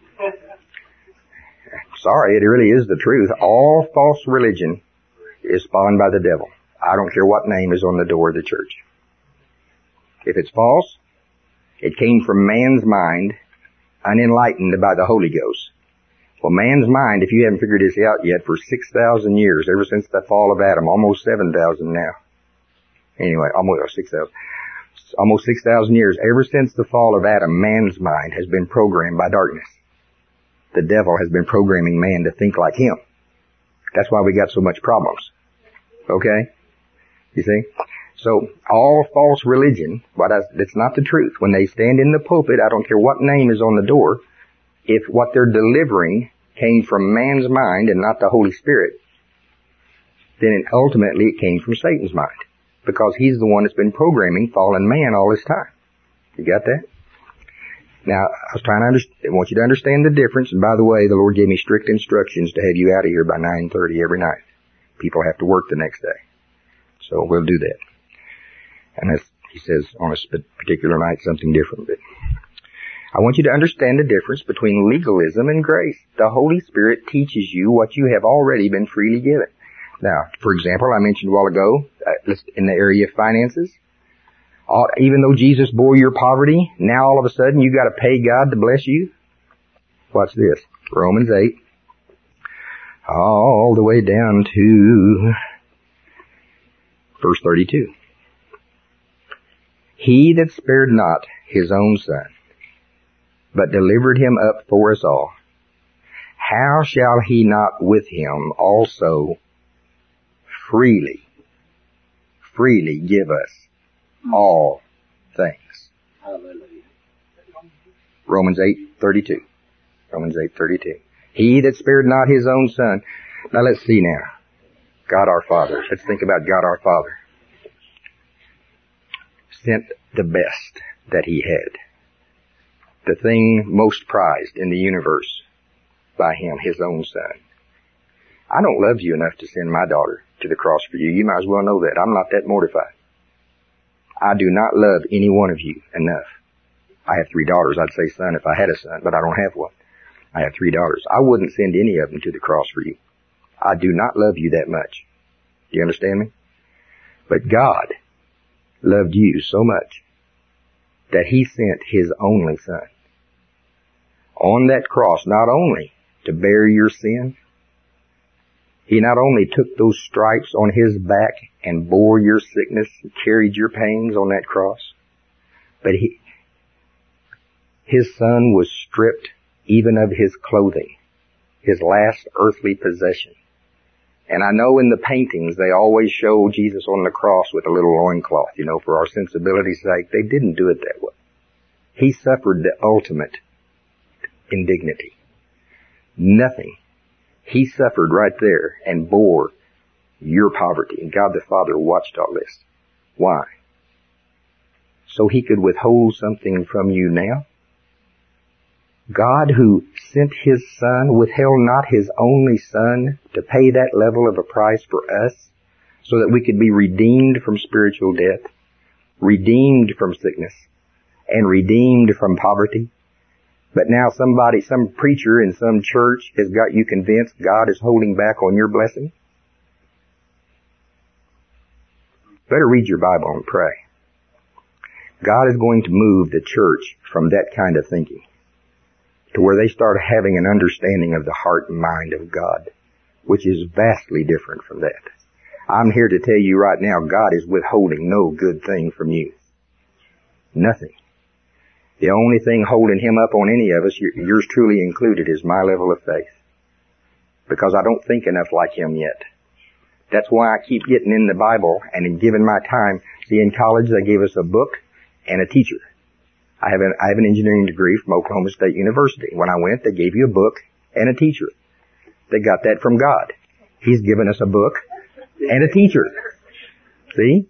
Sorry, it really is the truth. All false religion is spawned by the devil. I don't care what name is on the door of the church. If it's false, it came from man's mind, unenlightened by the Holy Ghost. Well, man's mind, if you haven't figured this out yet, for 6,000 years, ever since the fall of Adam, almost 7,000 now. Anyway, almost 6,000. Almost 6,000 years, ever since the fall of Adam, man's mind has been programmed by darkness. The devil has been programming man to think like him. That's why we got so much problems. Okay? You see? So, all false religion, that's not the truth. When they stand in the pulpit, I don't care what name is on the door, if what they're delivering came from man's mind and not the Holy Spirit, then ultimately it came from Satan's mind. Because he's the one that's been programming fallen man all this time. You got that? Now, I want you to understand the difference. And by the way, the Lord gave me strict instructions to have you out of here by 9:30 every night. People have to work the next day. So we'll do that. And he says on a particular night something different. But I want you to understand the difference between legalism and grace. The Holy Spirit teaches you what you have already been freely given. Now, for example, I mentioned a while ago, in the area of finances, even though Jesus bore your poverty, now all of a sudden you got to pay God to bless you. Watch this. Romans 8. All the way down to verse 32. He that spared not his own son, but delivered him up for us all, how shall he not with him also freely give us all things? Hallelujah. Romans 8:32. Romans 8:32. He that spared not his own son. Now let's see now. God our Father. Let's think about God our Father. Sent the best that he had. The thing most prized in the universe by him, his own son. I don't love you enough to send my daughter to the cross for you. You might as well know that. I'm not that mortified. I do not love any one of you enough. I have 3 daughters. I'd say son if I had a son, but I don't have one. I have 3 daughters. I wouldn't send any of them to the cross for you. I do not love you that much. Do you understand me? But God loved you so much that he sent his only son on that cross, not only to bear your sin. He not only took those stripes on his back and bore your sickness and carried your pains on that cross, but his son was stripped even of his clothing, his last earthly possession. And I know in the paintings they always show Jesus on the cross with a little loincloth, for our sensibility's sake. They didn't do it that way. He suffered the ultimate indignity. Nothing. He suffered right there and bore your poverty. And God the Father watched all this. Why? So he could withhold something from you now? God who sent his son withheld not his only son to pay that level of a price for us so that we could be redeemed from spiritual death, redeemed from sickness, and redeemed from poverty. But now some preacher in some church has got you convinced God is holding back on your blessing? Better read your Bible and pray. God is going to move the church from that kind of thinking to where they start having an understanding of the heart and mind of God, which is vastly different from that. I'm here to tell you right now, God is withholding no good thing from you. Nothing. The only thing holding him up on any of us, yours truly included, is my level of faith. Because I don't think enough like him yet. That's why I keep getting in the Bible and in giving my time. See, in college they gave us a book and a teacher. I have an engineering degree from Oklahoma State University. When I went, they gave you a book and a teacher. They got that from God. He's given us a book and a teacher. See?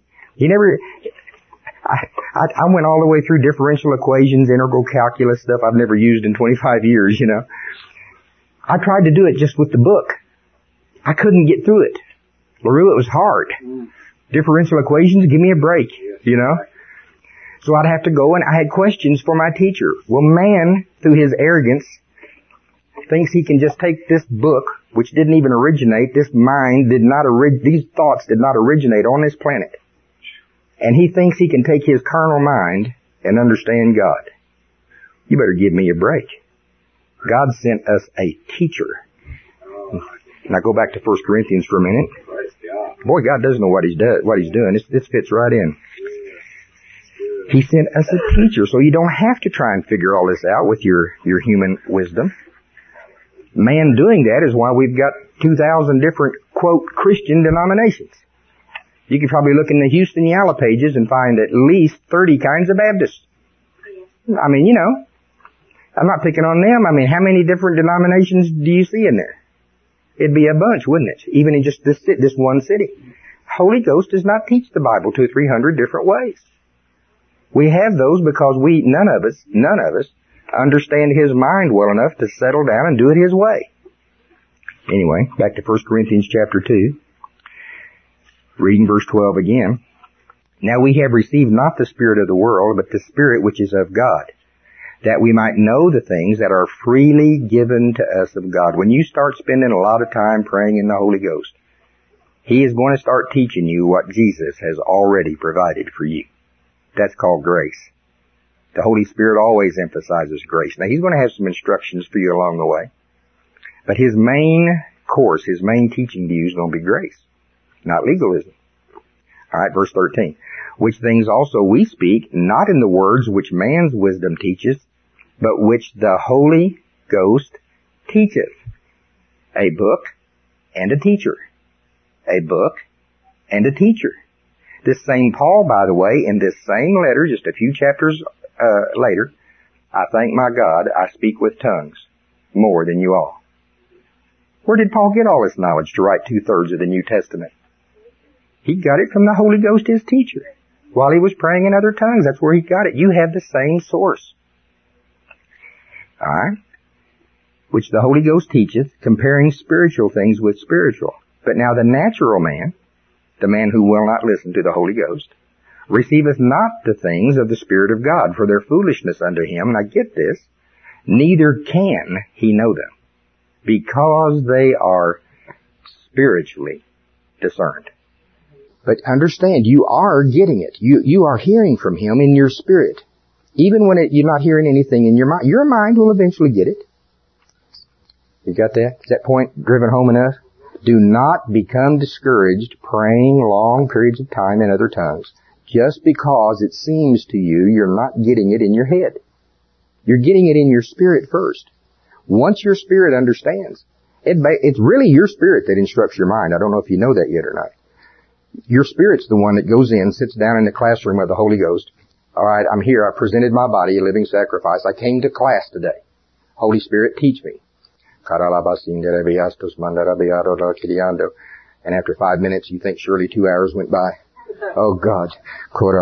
I went all the way through differential equations, integral calculus stuff I've never used in 25 years, I tried to do it just with the book. I couldn't get through it. LaRue, it was hard. Differential equations, give me a break, So I'd have to go and I had questions for my teacher. Well, man, through his arrogance, thinks he can just take this book, which didn't even originate, these thoughts did not originate on this planet. And he thinks he can take his carnal mind and understand God. You better give me a break. God sent us a teacher. Now go back to 1 Corinthians for a minute. Boy, God does know what he's doing. This fits right in. He sent us a teacher, so you don't have to try and figure all this out with your human wisdom. Man doing that is why we've got 2,000 different, quote, Christian denominations. You could probably look in the Houston Yalla pages and find at least 30 kinds of Baptists. I mean, I'm not picking on them. I mean, how many different denominations do you see in there? It'd be a bunch, wouldn't it? Even in just this one city. Holy Ghost does not teach the Bible 200-300 different ways. We have those because none of us understand his mind well enough to settle down and do it his way. Anyway, back to 1 Corinthians chapter 2. Reading verse 12 again. Now we have received not the spirit of the world, but the Spirit which is of God, that we might know the things that are freely given to us of God. When you start spending a lot of time praying in the Holy Ghost, He is going to start teaching you what Jesus has already provided for you. That's called grace. The Holy Spirit always emphasizes grace. Now He's going to have some instructions for you along the way, but His main course, His main teaching to you is going to be grace, not legalism. Alright, verse 13. Which things also we speak, not in the words which man's wisdom teacheth, but which the Holy Ghost teacheth. A book and a teacher. A book and a teacher. This same Paul, by the way, in this same letter, just a few chapters later, I thank my God I speak with tongues more than you all. Where did Paul get all this knowledge to write 2/3 of the New Testament? He got it from the Holy Ghost, his teacher. While he was praying in other tongues, that's where he got it. You have the same source. Alright? Which the Holy Ghost teacheth, comparing spiritual things with spiritual. But now the natural man, the man who will not listen to the Holy Ghost, receiveth not the things of the Spirit of God, for their foolishness unto him, and I get this, neither can he know them, because they are spiritually discerned. But understand, you are getting it. You are hearing from Him in your spirit. Even when you're not hearing anything in your mind will eventually get it. You got that? Is that point driven home enough? Do not become discouraged praying long periods of time in other tongues, just because it seems to you you're not getting it in your head. You're getting it in your spirit first. Once your spirit understands, it's really your spirit that instructs your mind. I don't know if you know that yet or not. Your spirit's the one that goes in, sits down in the classroom of the Holy Ghost. Alright, I'm here. I presented my body a living sacrifice. I came to class today. Holy Spirit, teach me. And after 5 minutes, you think surely 2 hours went by. Oh God. But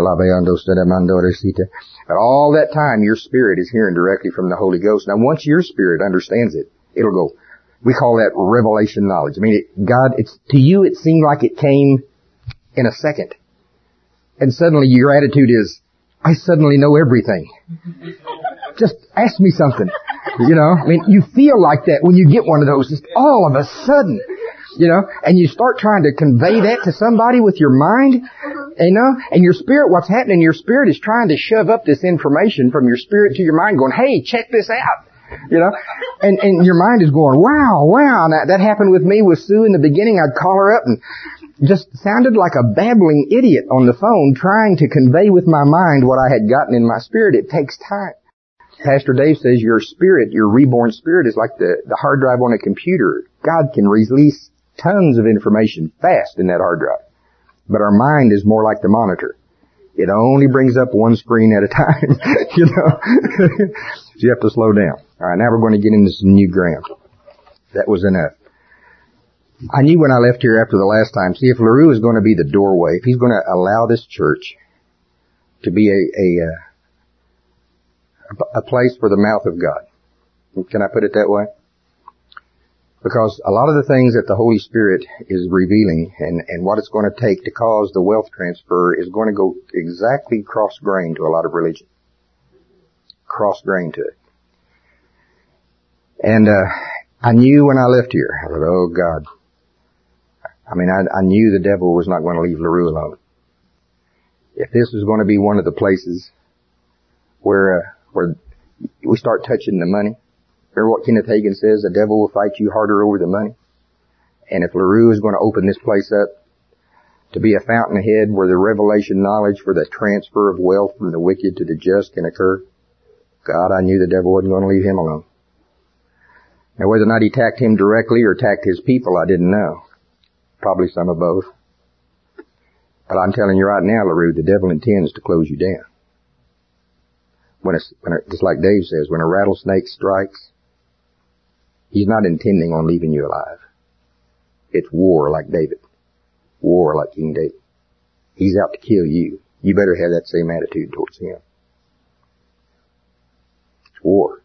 all that time, your spirit is hearing directly from the Holy Ghost. Now once your spirit understands it, it'll go. We call that revelation knowledge. I mean, to you it seemed like it came in a second. And suddenly your attitude is, I suddenly know everything. Just ask me something. You know, I mean, you feel like that when you get one of those, just all of a sudden, you know, and you start trying to convey that to somebody with your mind, you know, and your spirit, what's happening, your spirit is trying to shove up this information from your spirit to your mind going, hey, check this out. You know, and your mind is going, wow. Now, that happened with me with Sue in the beginning. I'd call her up and just sounded like a babbling idiot on the phone trying to convey with my mind what I had gotten in my spirit. It takes time. Pastor Dave says your spirit, your reborn spirit, is like the hard drive on a computer. God can release tons of information fast in that hard drive. But our mind is more like the monitor. It only brings up one screen at a time, you know. So you have to slow down. All right, now we're going to get into some new ground. That was enough. I knew when I left here after the last time, see, if LaRue is going to be the doorway, if he's going to allow this church to be a place for the mouth of God. Can I put it that way? Because a lot of the things that the Holy Spirit is revealing and what it's going to take to cause the wealth transfer is going to go exactly cross-grain to a lot of religion. Cross-grain to it. And I knew when I left here, I thought, oh God. I mean, I knew the devil was not going to leave LaRue alone. If this was going to be one of the places where we start touching the money, remember what Kenneth Hagin says, the devil will fight you harder over the money. And if LaRue is going to open this place up to be a fountainhead where the revelation knowledge for the transfer of wealth from the wicked to the just can occur, God, I knew the devil wasn't going to leave him alone. Now whether or not he attacked him directly or attacked his people, I didn't know. Probably some of both. But I'm telling you right now, LaRue, the devil intends to close you down. Just like Dave says, when a rattlesnake strikes, he's not intending on leaving you alive. It's war like David. War like King David. He's out to kill you. You better have that same attitude towards him. It's war.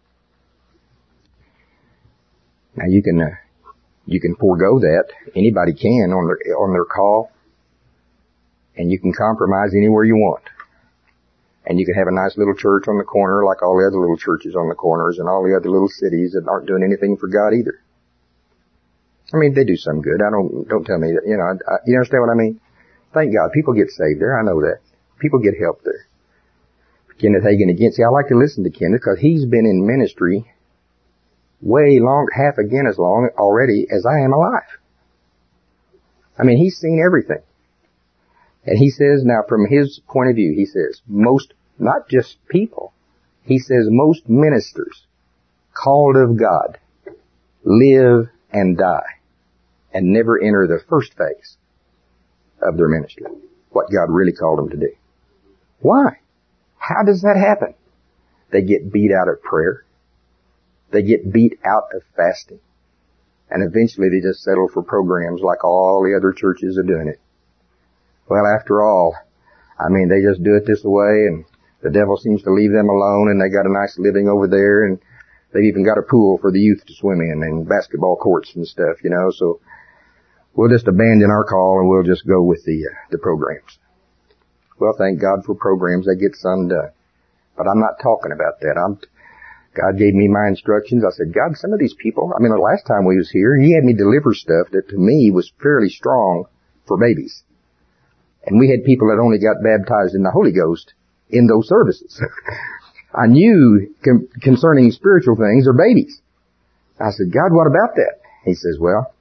Now you can forego that. Anybody can on their call. And you can compromise anywhere you want. And you can have a nice little church on the corner like all the other little churches on the corners and all the other little cities that aren't doing anything for God either. I mean, they do some good. Don't tell me that, you understand what I mean? Thank God. People get saved there. I know that. People get help there. Kenneth Hagin again. See, I like to listen to Kenneth because he's been in ministry way long, half again as long already as I am alive. I mean, he's seen everything. And he says now from his point of view, he says most, not just people, he says most ministers called of God live and die and never enter the first phase of their ministry, what God really called them to do. Why? How does that happen? They get beat out of prayer. They get beat out of fasting. And eventually they just settle for programs like all the other churches are doing it. Well, after all, I mean, they just do it this way and the devil seems to leave them alone and they got a nice living over there and they've even got a pool for the youth to swim in and basketball courts and stuff, so we'll just abandon our call and we'll just go with the programs. Well, thank God for programs. They get some done. But I'm not talking about that. God gave me my instructions. I said, God, some of these people, the last time we was here, he had me deliver stuff that to me was fairly strong for babies. And we had people that only got baptized in the Holy Ghost in those services. I knew concerning spiritual things are babies. I said, God, what about that? He says,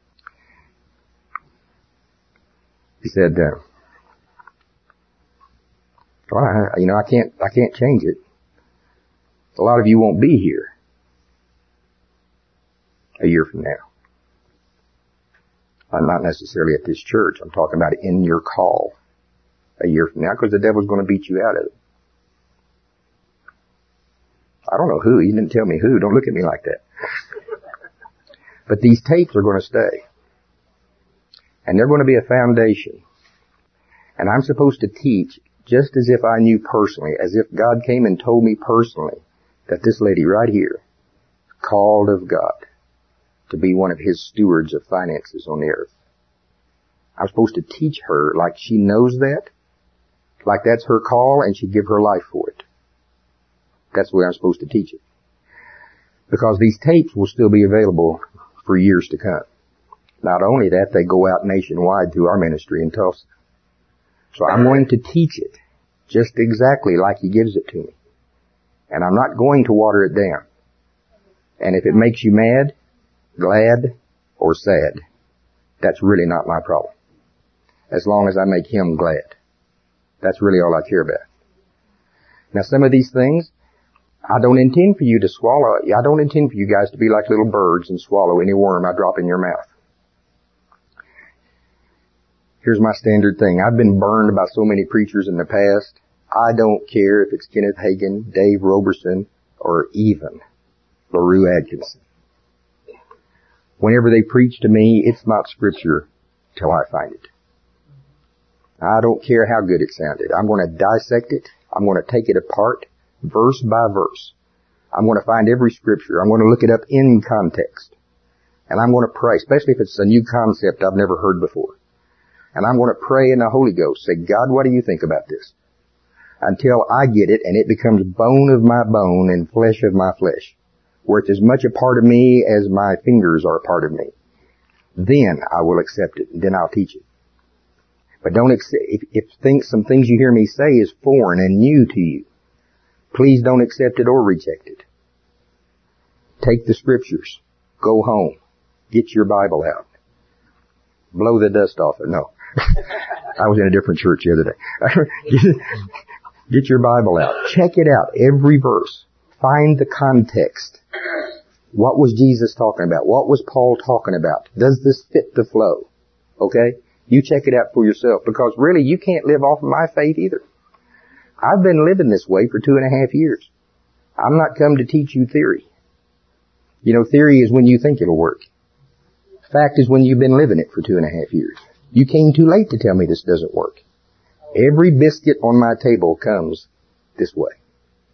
I can't change it. A lot of you won't be here a year from now. I'm not necessarily at this church. I'm talking about in your call a year from now because the devil's going to beat you out of it. I don't know who. He didn't tell me who. Don't look at me like that. But these tapes are going to stay. And they're going to be a foundation. And I'm supposed to teach just as if I knew personally, as if God came and told me personally that this lady right here, called of God to be one of his stewards of finances on the earth. I'm supposed to teach her like she knows that, like that's her call and she'd give her life for it. That's the way I'm supposed to teach it. Because these tapes will still be available for years to come. Not only that, they go out nationwide through our ministry in Tulsa. So I'm going to teach it just exactly like he gives it to me. And I'm not going to water it down. And if it makes you mad, glad, or sad, that's really not my problem. As long as I make him glad. That's really all I care about. Now some of these things, I don't intend for you to swallow. I don't intend for you guys to be like little birds and swallow any worm I drop in your mouth. Here's my standard thing. I've been burned by so many preachers in the past. I don't care if it's Kenneth Hagin, Dave Roberson, or even LaRue Atkinson. Whenever they preach to me, it's not scripture till I find it. I don't care how good it sounded. I'm going to dissect it. I'm going to take it apart, verse by verse. I'm going to find every scripture. I'm going to look it up in context. And I'm going to pray, especially if it's a new concept I've never heard before. And I'm going to pray in the Holy Ghost. Say, God, what do you think about this? Until I get it and it becomes bone of my bone and flesh of my flesh. Where it's as much a part of me as my fingers are a part of me. Then I will accept it. And then I'll teach it. But don't accept, if some things you hear me say is foreign and new to you, please don't accept it or reject it. Take the scriptures. Go home. Get your Bible out. Blow the dust off it. No. I was in a different church the other day. Get your Bible out. Check it out. Every verse. Find the context. What was Jesus talking about? What was Paul talking about? Does this fit the flow? Okay? You check it out for yourself, because really you can't live off of my faith either. I've been living this way for 2.5 years. I'm not come to teach you theory. Theory is when you think it'll work. Fact is when you've been living it for 2.5 years. You came too late to tell me this doesn't work. Every biscuit on my table comes this way.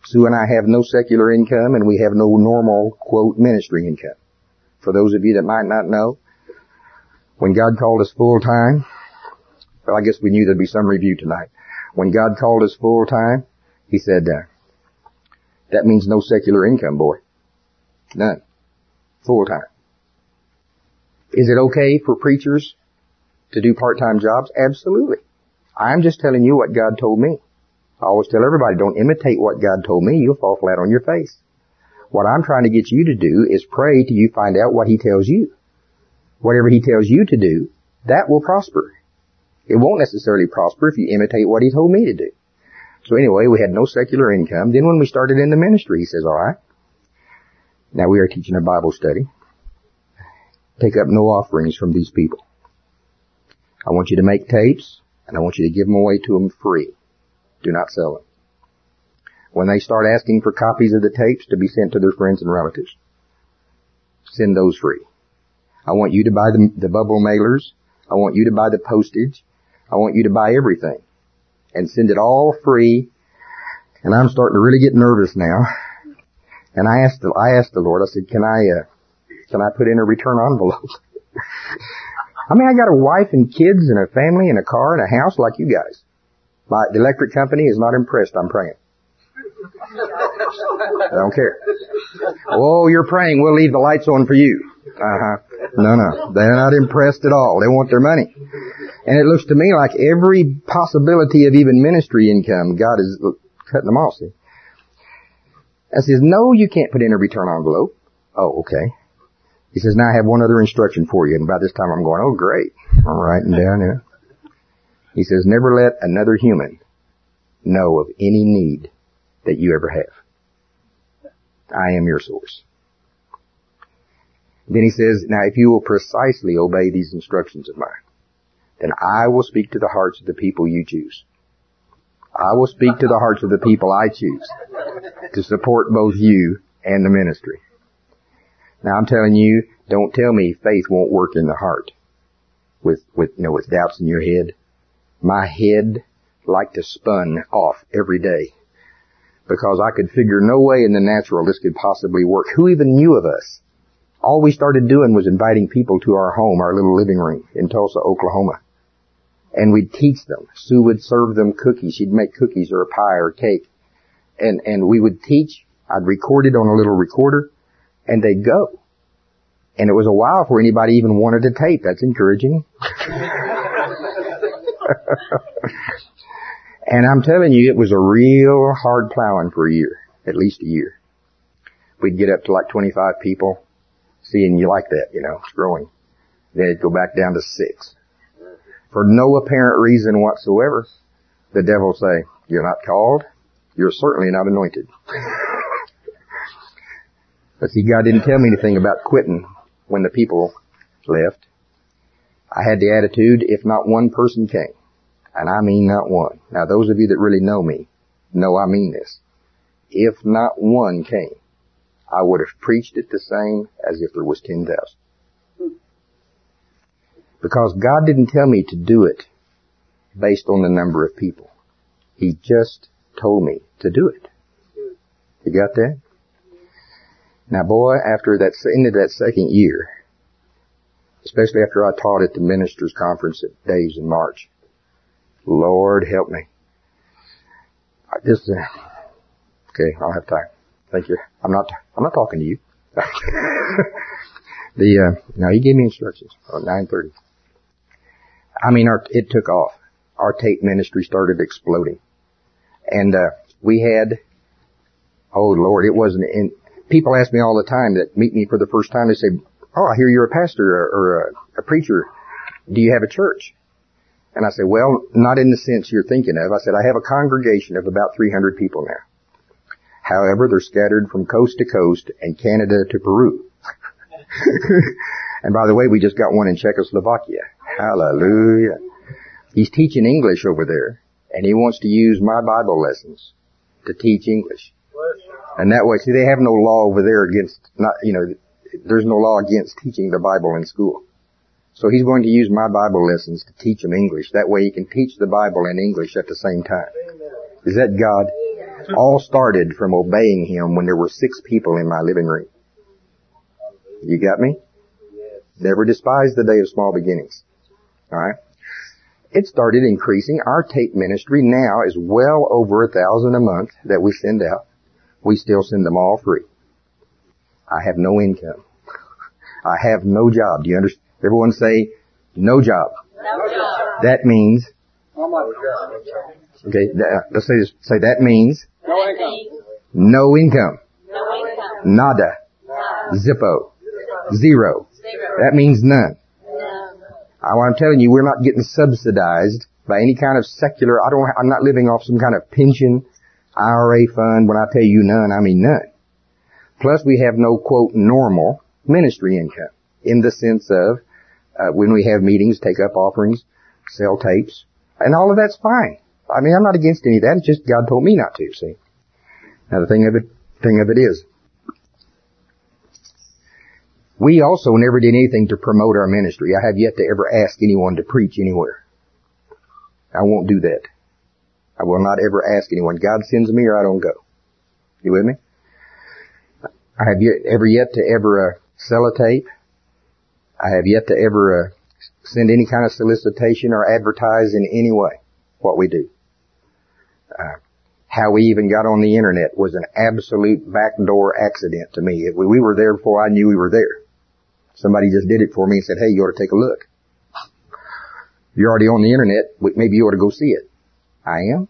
Sue and I have no secular income, and we have no normal, quote, ministry income. For those of you that might not know, when God called us full time, well, I guess we knew there'd be some review tonight. When God called us full time, He said, that means no secular income, boy. None. Full time. Is it okay for preachers to do part-time jobs? Absolutely. I'm just telling you what God told me. I always tell everybody, don't imitate what God told me. You'll fall flat on your face. What I'm trying to get you to do is pray till you find out what He tells you. Whatever He tells you to do, that will prosper. It won't necessarily prosper if you imitate what He told me to do. So anyway, we had no secular income. Then when we started in the ministry, He says, all right, now we are teaching a Bible study. Take up no offerings from these people. I want you to make tapes, and I want you to give them away to them free. Do not sell them. When they start asking for copies of the tapes to be sent to their friends and relatives, send those free. I want you to buy the bubble mailers. I want you to buy the postage. I want you to buy everything and send it all free. And I'm starting to really get nervous now. And I asked the Lord, I said, can I put in a return envelope? I mean, I got a wife and kids and a family and a car and a house like you guys. The electric company is not impressed, I'm praying. I don't care. Oh, you're praying, we'll leave the lights on for you. No. They're not impressed at all. They want their money. And it looks to me like every possibility of even ministry income, God is cutting them off, see. I says, no, you can't put in a return envelope. Oh, okay. He says, now I have one other instruction for you. And by this time I'm going, oh, great. I'm writing down here. He says, never let another human know of any need that you ever have. I am your source. Then he says, now if you will precisely obey these instructions of mine, then I will speak to the hearts of the people you choose. I will speak to the hearts of the people I choose to support both you and the ministry. Now I'm telling you, don't tell me faith won't work in the heart with doubts in your head. My head like to spun off every day because I could figure no way in the natural this could possibly work. Who even knew of us? All we started doing was inviting people to our home, our little living room in Tulsa, Oklahoma. And we'd teach them. Sue would serve them cookies. She'd make cookies or a pie or cake. And we would teach. I'd record it on a little recorder and they'd go. And it was a while before anybody even wanted to tape. That's encouraging. And I'm telling you, it was a real hard plowing for a year, at least a year. We'd get up to like 25 people. Seeing you like that, it's growing. Then it'd go back down to 6. For no apparent reason whatsoever, the devil will say, you're not called, you're certainly not anointed. But see, God didn't tell me anything about quitting when the people left. I had the attitude, if not one person came, and I mean not one. Now those of you that really know me, know I mean this. If not one came, I would have preached it the same as if there was 10,000. Because God didn't tell me to do it based on the number of people. He just told me to do it. You got that? Now boy, after that, into that second year, especially after I taught at the ministers conference at Days in March, Lord help me. Okay, I'll have time. Thank you. I'm not talking to you. Now he gave me instructions on 9:30. I mean, it took off. Our tape ministry started exploding. And, we had, oh Lord, it wasn't people ask me all the time that meet me for the first time, they say, oh, I hear you're a pastor or a preacher. Do you have a church? And I say, well, not in the sense you're thinking of. I said, I have a congregation of about 300 people now. However, they're scattered from coast to coast and Canada to Peru. And by the way, we just got one in Czechoslovakia. Hallelujah. He's teaching English over there, and he wants to use my Bible lessons to teach English. And that way, see, they have no law over there against, there's no law against teaching the Bible in school. So he's going to use my Bible lessons to teach them English. That way he can teach the Bible and English at the same time. Is that God? All started from obeying Him when there were 6 people in my living room. You got me? Never despise the day of small beginnings. Alright? It started increasing. Our tape ministry now is well over 1,000 a month that we send out. We still send them all free. I have no income. I have no job. Do you understand? Everyone say, no job.
No job.
That means, okay, let's say that means,
No income.
no income.
No income.
Nada. Zippo. Zero. That means none. I'm telling you, we're not getting subsidized by any kind of secular, I'm not living off some kind of pension, IRA fund. When I tell you none, I mean none. Plus we have no, quote, normal ministry income in the sense of, when we have meetings, take up offerings, sell tapes, and all of that's fine. I mean, I'm not against any of that. It's just God told me not to, see. Now the thing of it is, we also never did anything to promote our ministry. I have yet to ever ask anyone to preach anywhere. I won't do that. I will not ever ask anyone. God sends me or I don't go. You with me? I have yet to ever sell a tape. I have yet to ever send any kind of solicitation or advertise in any way what we do. How we even got on the internet was an absolute backdoor accident to me. We were there before I knew we were there. Somebody just did it for me and said, hey, you ought to take a look. You're already on the internet. Maybe you ought to go see it. I am.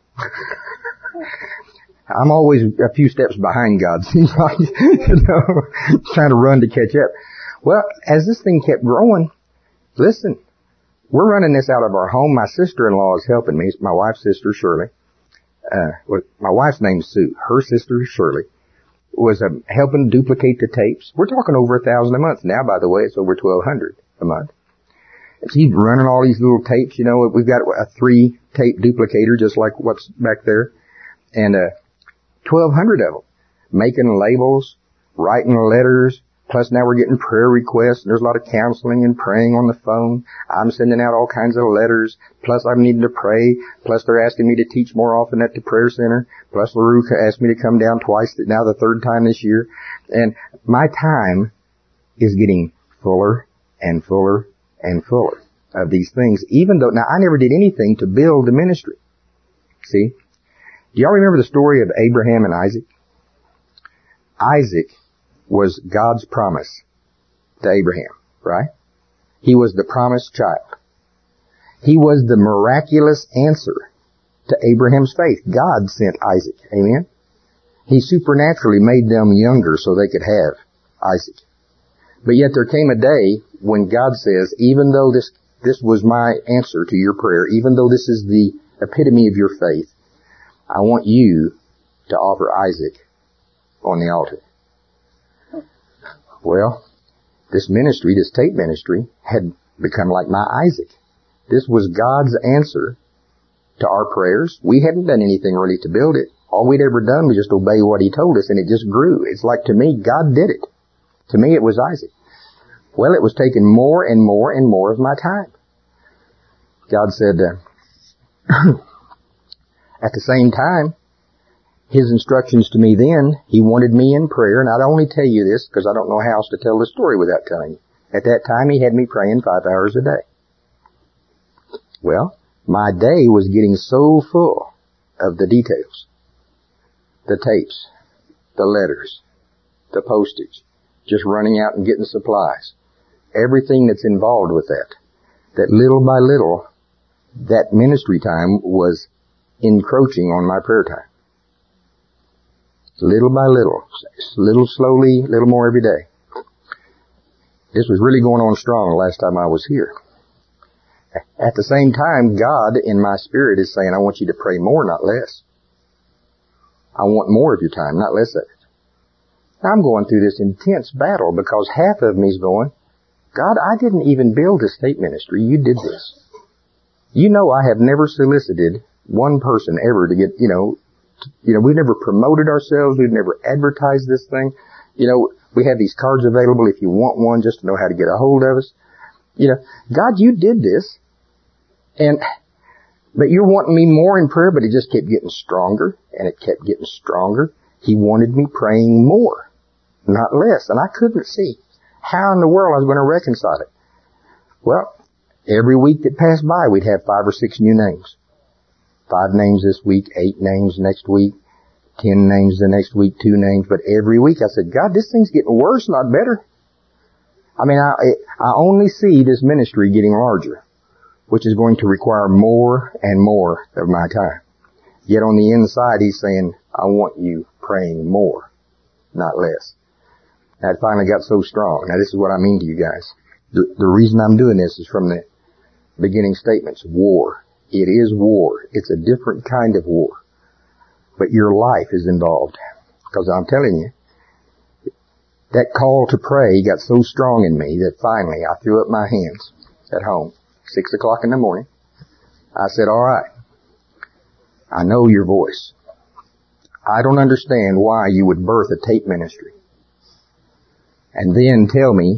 I'm always a few steps behind God, seems like, trying to run to catch up. Well, as this thing kept growing, listen, we're running this out of our home. My sister-in-law is helping me. It's my wife's sister, Shirley. My wife's name's Sue. Her sister, Shirley, was helping duplicate the tapes. We're talking over 1,000 a month. Now, by the way, it's over 1,200 a month. And she's running all these little tapes. You know, we've got a 3-tape duplicator, just like what's back there. And 1,200 of them. Making labels, writing letters. Plus now we're getting prayer requests. There's a lot of counseling and praying on the phone. I'm sending out all kinds of letters. Plus I'm needing to pray. Plus they're asking me to teach more often at the prayer center. Plus LaRue asked me to come down twice, now the 3rd time this year. And my time is getting fuller and fuller and fuller of these things. Even though, now I never did anything to build the ministry. See? Do y'all remember the story of Abraham and Isaac? Isaac was God's promise to Abraham, right? He was the promised child. He was the miraculous answer to Abraham's faith. God sent Isaac. Amen? He supernaturally made them younger so they could have Isaac. But yet there came a day when God says, even though this was my answer to your prayer, even though this is the epitome of your faith, I want you to offer Isaac on the altar. Well, this ministry, this tape ministry, had become like my Isaac. This was God's answer to our prayers. We hadn't done anything really to build it. All we'd ever done was just obey what He told us, and it just grew. It's like, to me, God did it. To me, it was Isaac. Well, it was taking more and more and more of my time. God said, at the same time, His instructions to me then, He wanted me in prayer, and I'd only tell you this because I don't know how else to tell the story without telling you. At that time, He had me praying 5 hours a day. Well, my day was getting so full of the details. The tapes, the letters, the postage, just running out and getting supplies. Everything that's involved with that. That little by little, that ministry time was encroaching on my prayer time. Little by little, little slowly, little more every day. This was really going on strong the last time I was here. At the same time, God in my spirit is saying, I want you to pray more, not less. I want more of your time, not less of it. I'm going through this intense battle because half of me's going, God, I didn't even build a state ministry. You did this. You know I have never solicited one person ever to get, we've never promoted ourselves. We've never advertised this thing. We have these cards available if you want one just to know how to get a hold of us. God, you did this. And But you're wanting me more in prayer, but it just kept getting stronger, and it kept getting stronger. He wanted me praying more, not less. And I couldn't see how in the world I was going to reconcile it. Well, every week that passed by, we'd have 5 or 6 new names. 5 names this week, 8 names next week, 10 names the next week, 2 names. But every week I said, God, this thing's getting worse, not better. I mean, I only see this ministry getting larger, which is going to require more and more of my time. Yet on the inside, he's saying, I want you praying more, not less. That finally got so strong. Now, this is what I mean to you guys. The reason I'm doing this is from the beginning statements. War. It is war. It's a different kind of war. But your life is involved. Because I'm telling you, that call to pray got so strong in me that finally I threw up my hands at home. 6 o'clock in the morning. I said, all right, I know your voice. I don't understand why you would birth a tape ministry and then tell me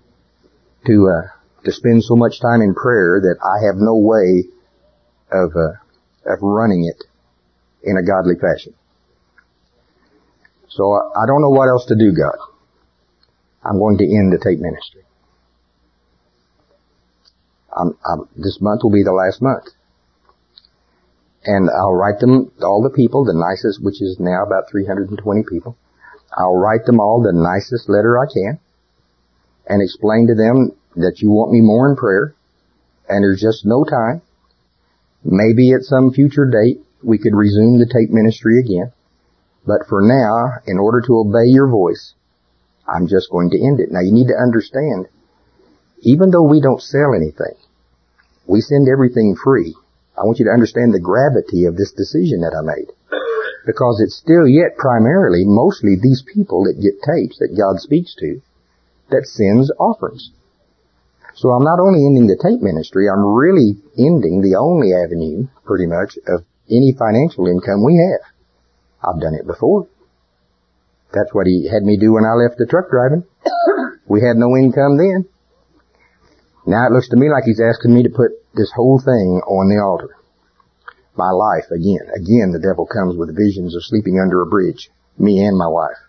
to spend so much time in prayer that I have no way of running it in a godly fashion. So I don't know what else to do, God. I'm going to end the tape ministry. This month will be the last month. And I'll write them, all the people, the nicest, which is now about 320 people. I'll write them all the nicest letter I can and explain to them that you want me more in prayer and there's just no time. Maybe at some future date we could resume the tape ministry again. But for now, in order to obey your voice, I'm just going to end it. Now you need to understand, even though we don't sell anything, we send everything free. I want you to understand the gravity of this decision that I made. Because it's still yet primarily, mostly these people that get tapes that God speaks to, that sends offerings. So I'm not only ending the tape ministry, I'm really ending the only avenue, pretty much, of any financial income we have. I've done it before. That's what he had me do when I left the truck driving. We had no income then. Now it looks to me like he's asking me to put this whole thing on the altar. My life again. Again, the devil comes with visions of sleeping under a bridge. Me and my wife.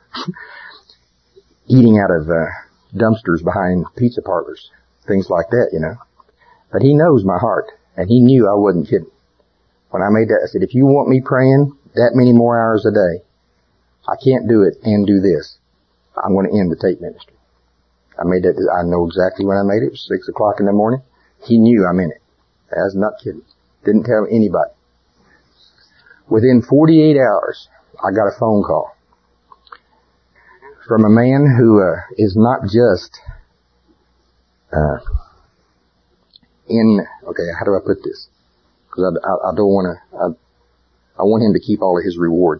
Eating out of dumpsters behind pizza parlors. Things like that, you know. But he knows my heart. And he knew I wasn't kidding. When I made that, I said, if you want me praying that many more hours a day, I can't do it and do this. I'm going to end the tape ministry. I made that, I know exactly when I made it. It was 6 o'clock in the morning. He knew I'm in it. I was not kidding. Didn't tell anybody. Within 48 hours, I got a phone call from a man who is not just okay, how do I put this? Because I don't want to, I want him to keep all of his reward.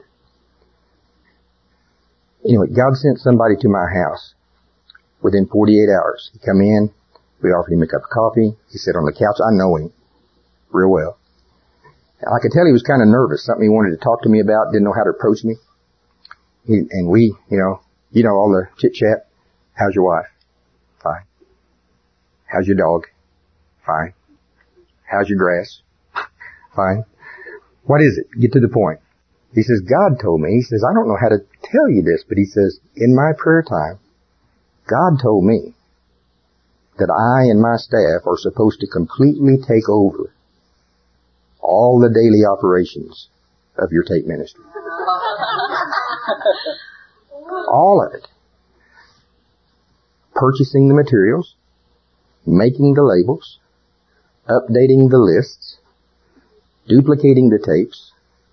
Anyway, God sent somebody to my house within 48 hours. He come in, we offered him a cup of coffee, he sat on the couch. I know him real well. I could tell he was kind of nervous, something he wanted to talk to me about, didn't know how to approach me. And we, you know all the chit chat. How's your wife? Fine. How's your dog? Fine. How's your grass? Fine. What is it? Get to the point. He says, God told me, he says, I don't know how to tell you this, but he says, in my prayer time, God told me that I and my staff are supposed to completely take over all the daily operations of your tape ministry. All of it. Purchasing the materials, making the labels, updating the lists, duplicating the tapes,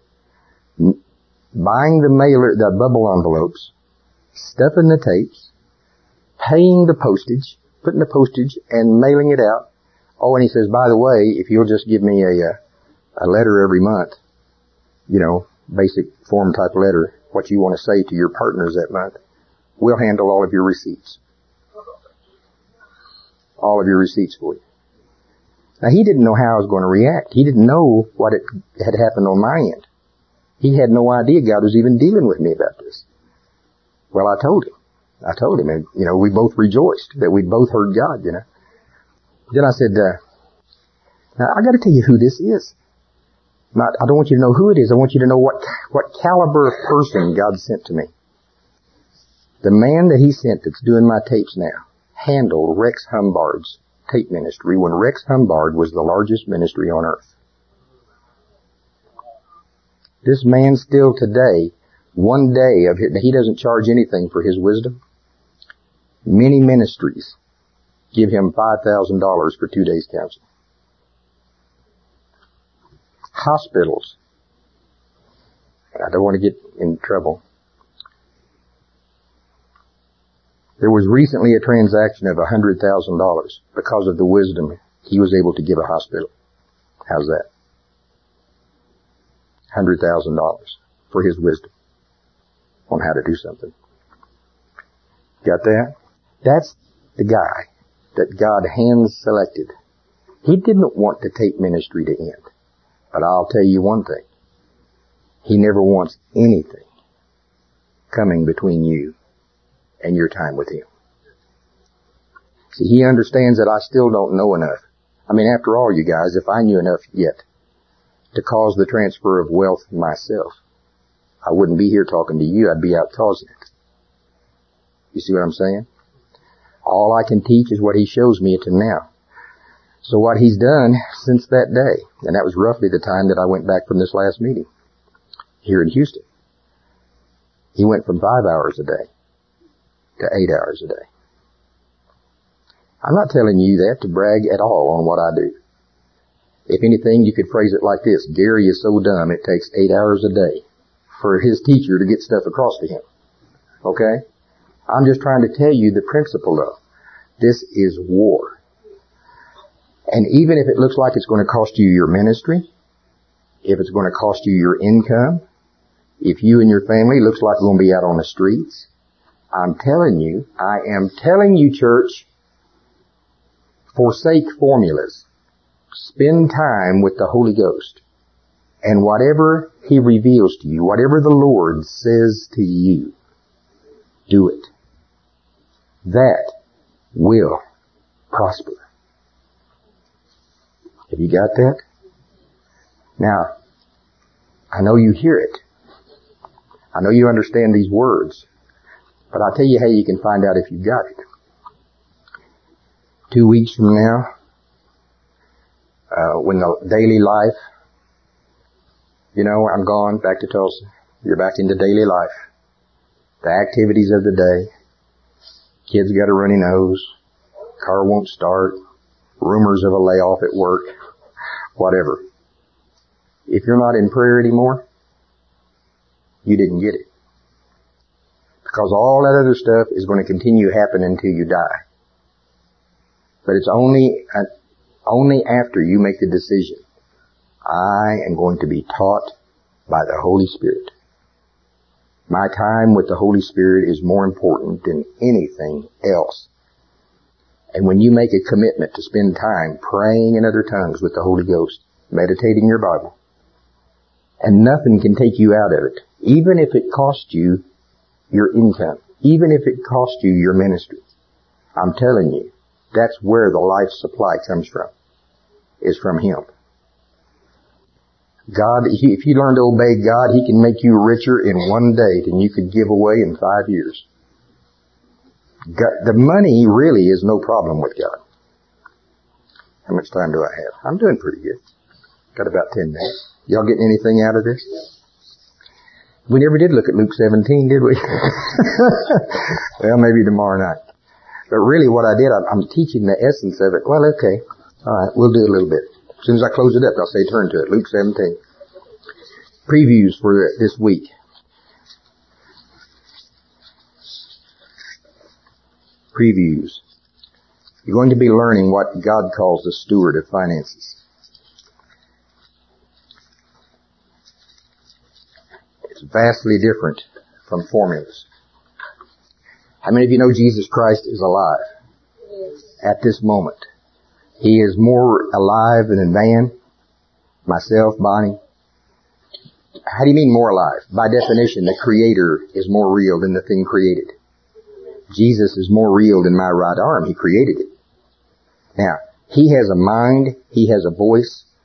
buying the bubble envelopes, stuffing the tapes, paying the postage, putting the postage and mailing it out. Oh, and he says, by the way, if you'll just give me a letter every month, basic form type letter, what you want to say to your partners that month, we'll handle all of your receipts. All of your receipts for you. Now, he didn't know how I was going to react. He didn't know what had happened on my end. He had no idea God was even dealing with me about this. Well, I told him, and, we both rejoiced that we'd both heard God, Then I said, now I got to tell you who this is. I don't want you to know who it is. I want you to know what caliber of person God sent to me. The man that he sent that's doing my tapes now handled Rex Humbard's tape ministry when Rex Humbard was the largest ministry on earth. This man still today, one day of his, he doesn't charge anything for his wisdom. Many ministries give him $5,000 for 2 days counseling. Hospitals. I don't want to get in trouble. There was recently a transaction of $100,000 because of the wisdom he was able to give a hospital. How's that? $100,000 for his wisdom on how to do something. Got that? That's the guy that God hand selected. He didn't want the tape ministry to end. But I'll tell you one thing. He never wants anything coming between you and your time with him. See, he understands that I still don't know enough. I mean, after all, you guys, if I knew enough yet to cause the transfer of wealth myself, I wouldn't be here talking to you. I'd be out causing it. You see what I'm saying? All I can teach is what he shows me to now. So what he's done since that day, and that was roughly the time that I went back from this last meeting here in Houston. He went from 5 hours a day to 8 hours a day. I'm not telling you that to brag at all on what I do. If anything, you could phrase it like this. Gary is so dumb it takes 8 hours a day for his teacher to get stuff across to him. Okay? I'm just trying to tell you the principle of this is war. And even if it looks like it's going to cost you your ministry, if it's going to cost you your income, if you and your family looks like you're going to be out on the streets, I am telling you, church, forsake formulas. Spend time with the Holy Ghost. And whatever He reveals to you, whatever the Lord says to you, do it. That will prosper. Have you got that? Now, I know you hear it. I know you understand these words. But I'll tell you how you can find out if you got it. 2 weeks from now, when the daily life, I'm gone back to Tulsa. You're back into daily life. The activities of the day. Kids got a runny nose. Car won't start. Rumors of a layoff at work. Whatever. If you're not in prayer anymore, you didn't get it. Because all that other stuff is going to continue happening until you die. But it's only after you make the decision, I am going to be taught by the Holy Spirit. My time with the Holy Spirit is more important than anything else. And when you make a commitment to spend time praying in other tongues with the Holy Ghost, meditating your Bible, and nothing can take you out of it, even if it costs you your income, even if it costs you your ministry, I'm telling you, that's where the life supply comes from, is from Him. God, if you learn to obey God, He can make you richer in one day than you could give away in 5 years. God, the money really is no problem with God. How much time do I have? I'm doing pretty good. Got about 10 minutes. Y'all getting anything out of this? We never did look at Luke 17, did we? Well, maybe tomorrow night. But really what I did, I'm teaching the essence of it. Well, okay. All right, we'll do a little bit. As soon as I close it up, I'll say turn to it. Luke 17. Previews for this week. Previews. You're going to be learning what God calls the steward of finances. It's vastly different from formulas. How many of you know Jesus Christ is alive? At this moment? He is more alive than a man, myself, Bonnie. How do you mean more alive? By definition, the Creator is more real than the thing created. Jesus is more real than my right arm. He created it. Now, He has a mind, He has a voice,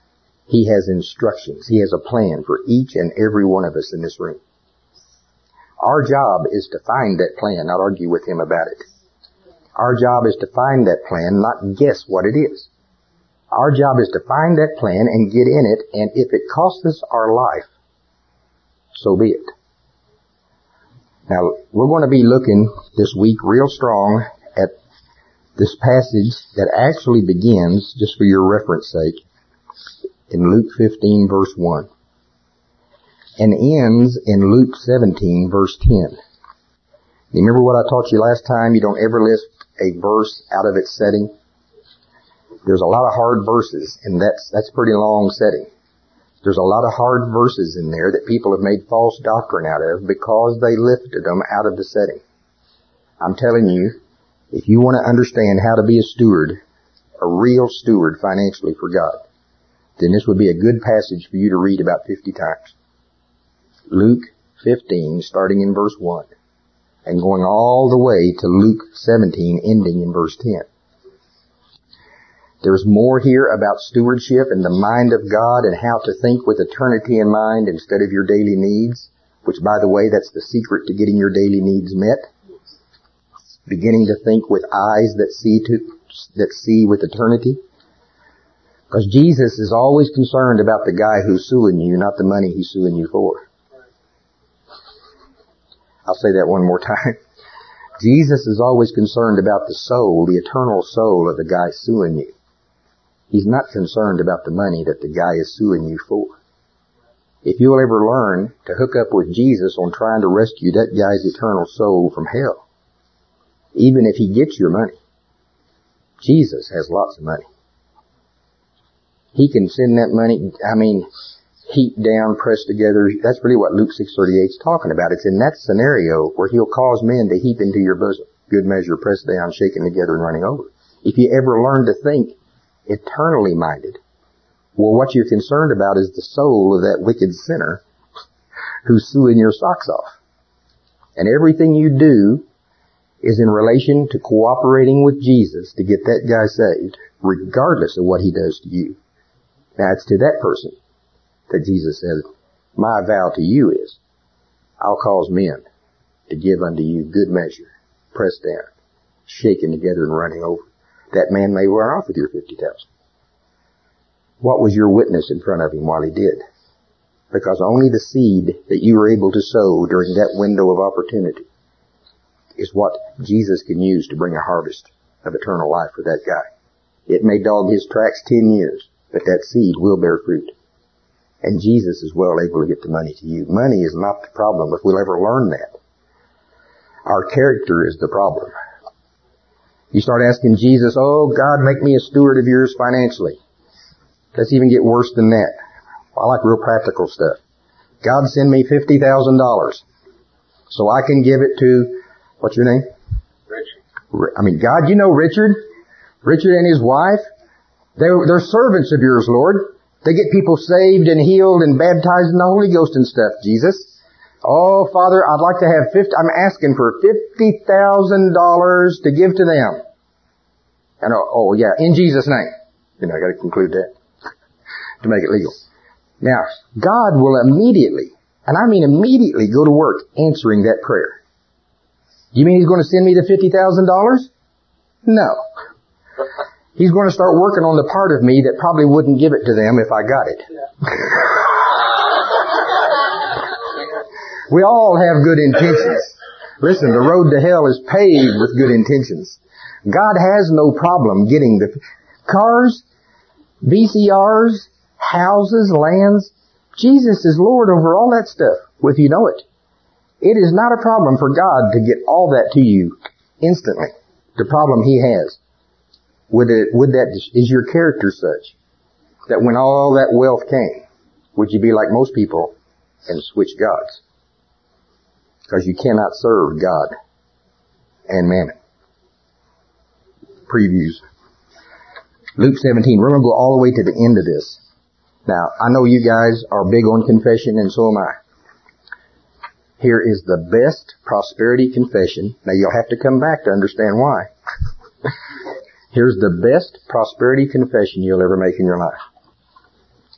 He has instructions. He has a plan for each and every one of us in this room. Our job is to find that plan, not argue with Him about it. Our job is to find that plan, not guess what it is. Our job is to find that plan and get in it, and if it costs us our life, so be it. Now, we're going to be looking this week real strong at this passage that actually begins, just for your reference sake, in Luke 15 verse 1, and ends in Luke 17 verse 10. You remember what I taught you last time? You don't ever lift a verse out of its setting. There's a lot of hard verses, and that's a pretty long setting. There's a lot of hard verses in there that people have made false doctrine out of because they lifted them out of the setting. I'm telling you, if you want to understand how to be a steward, a real steward financially for God, then this would be a good passage for you to read about 50 times. Luke 15, starting in verse 1, and going all the way to Luke 17, ending in verse 10. There's more here about stewardship and the mind of God and how to think with eternity in mind instead of your daily needs, which, by the way, that's the secret to getting your daily needs met. Beginning to think with eyes that see with eternity. Because Jesus is always concerned about the guy who's suing you, not the money he's suing you for. I'll say that one more time. Jesus is always concerned about the soul, the eternal soul of the guy suing you. He's not concerned about the money that the guy is suing you for. If you'll ever learn to hook up with Jesus on trying to rescue that guy's eternal soul from hell, even if he gets your money, Jesus has lots of money. He can send that money, heaped down, pressed together. That's really what Luke 6:38 is talking about. It's in that scenario where He'll cause men to heap into your bosom. Good measure, pressed down, shaken together, and running over. If you ever learn to think eternally minded, well, what you're concerned about is the soul of that wicked sinner who's suing your socks off. And everything you do is in relation to cooperating with Jesus to get that guy saved, regardless of what he does to you. Now, it's to that person that Jesus says, my vow to you is, I'll cause men to give unto you good measure, pressed down, shaken together, and running over. That man may run off with your 50,000. What was your witness in front of him while he did? Because only the seed that you were able to sow during that window of opportunity is what Jesus can use to bring a harvest of eternal life for that guy. It may dog his tracks 10 years, but that seed will bear fruit. And Jesus is well able to get the money to you. Money is not the problem if we'll ever learn that. Our character is the problem. You start asking Jesus, oh, God, make me a steward of yours financially. Let's even get worse than that. I like real practical stuff. God, send me $50,000 so I can give it to, what's your name? Richard. God, you know Richard. Richard and his wife. They're servants of yours, Lord. They get people saved and healed and baptized in the Holy Ghost and stuff, Jesus. Oh, Father, I'd like to have I'm asking for $50,000 to give to them. And in Jesus' name. I gotta conclude that to make it legal. Now, God will immediately, and I mean immediately, go to work answering that prayer. You mean He's going to send me the $50,000? No. He's going to start working on the part of me that probably wouldn't give it to them if I got it. We all have good intentions. Listen, the road to hell is paved with good intentions. God has no problem getting the cars, VCRs, houses, lands. Jesus is Lord over all that stuff, if you know it. It is not a problem for God to get all that to you instantly. The problem He has is your character such that when all that wealth came, would you be like most people and switch gods? Because you cannot serve God and mammon. Previews. Luke 17. We're going to go all the way to the end of this. Now, I know you guys are big on confession, and so am I. Here is the best prosperity confession. Now, you'll have to come back to understand why. Here's the best prosperity confession you'll ever make in your life.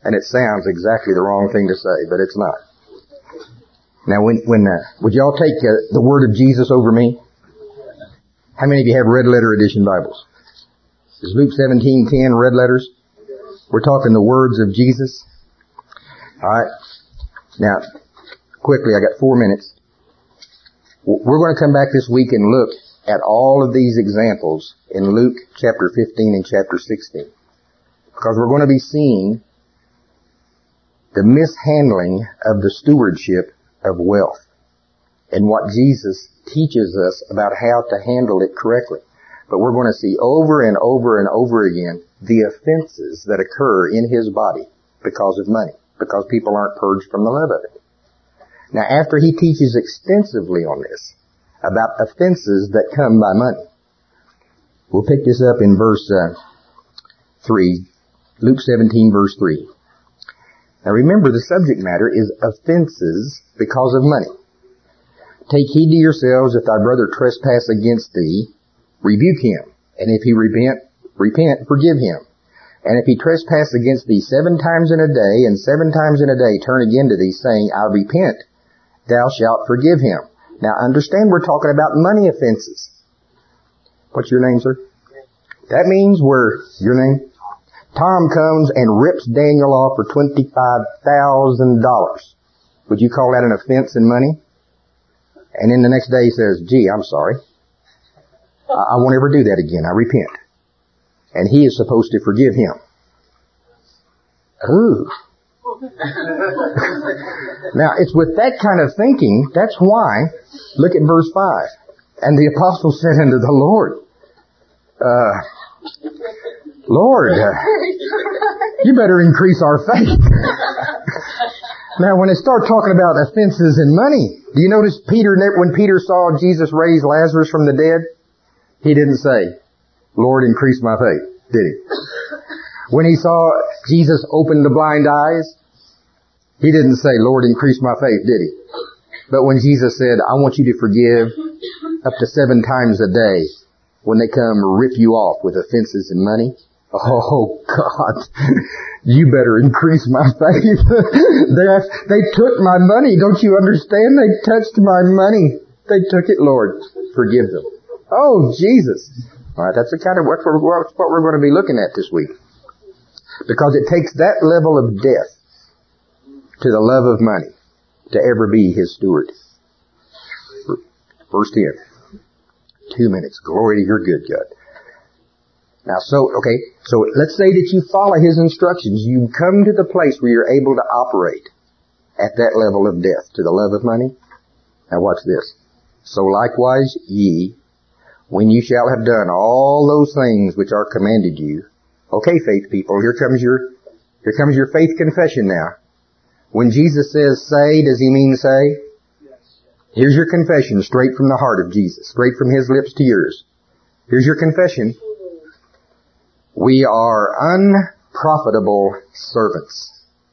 And it sounds exactly the wrong thing to say, but it's not. Now, would y'all take the word of Jesus over me? How many of you have red letter edition Bibles? Is Luke 17:10 red letters? We're talking the words of Jesus. Alright. Now, quickly, I got 4 minutes. We're going to come back this week and look at all of these examples in Luke chapter 15 and chapter 16. Because we're going to be seeing the mishandling of the stewardship of wealth and what Jesus teaches us about how to handle it correctly. But we're going to see over and over and over again the offenses that occur in his body because of money, because people aren't purged from the love of it. Now, after he teaches extensively on this, about offenses that come by money, we'll pick this up in verse 3, Luke 17, verse 3. Now remember, the subject matter is offenses because of money. Take heed to yourselves, if thy brother trespass against thee, rebuke him. And if he repent, forgive him. And if he trespass against thee 7 times in a day, and 7 times in a day turn again to thee, saying, I repent, thou shalt forgive him. Now understand, we're talking about money offenses. What's your name, sir? That means your name? Tom comes and rips Daniel off for $25,000. Would you call that an offense in money? And then the next day he says, gee, I'm sorry. I won't ever do that again. I repent. And he is supposed to forgive him. Ooh. Now, it's with that kind of thinking, that's why, look at verse 5. And the apostle said unto the Lord, Lord, you better increase our faith. Now, when it starts talking about offenses and money, do you notice when Peter saw Jesus raise Lazarus from the dead, he didn't say, Lord, increase my faith, did he? When he saw Jesus open the blind eyes, he didn't say, Lord, increase my faith, did he? But when Jesus said, I want you to forgive up to 7 times a day when they come rip you off with offenses and money, oh God, you better increase my faith. They took my money, don't you understand? They touched my money. They took it, Lord. Forgive them. Oh, Jesus. Alright, that's what we're going to be looking at this week. Because it takes that level of death to the love of money to ever be his steward. Verse 10. 2 minutes. Glory to your good God. Now, so let's say that you follow his instructions. You come to the place where you're able to operate at that level of death to the love of money. Now watch this. So likewise ye, when you shall have done all those things which are commanded you. Okay, faith people, here comes your faith confession now. When Jesus says say, does he mean say? Yes. Here's your confession, straight from the heart of Jesus, straight from his lips to yours. Here's your confession. We are unprofitable servants.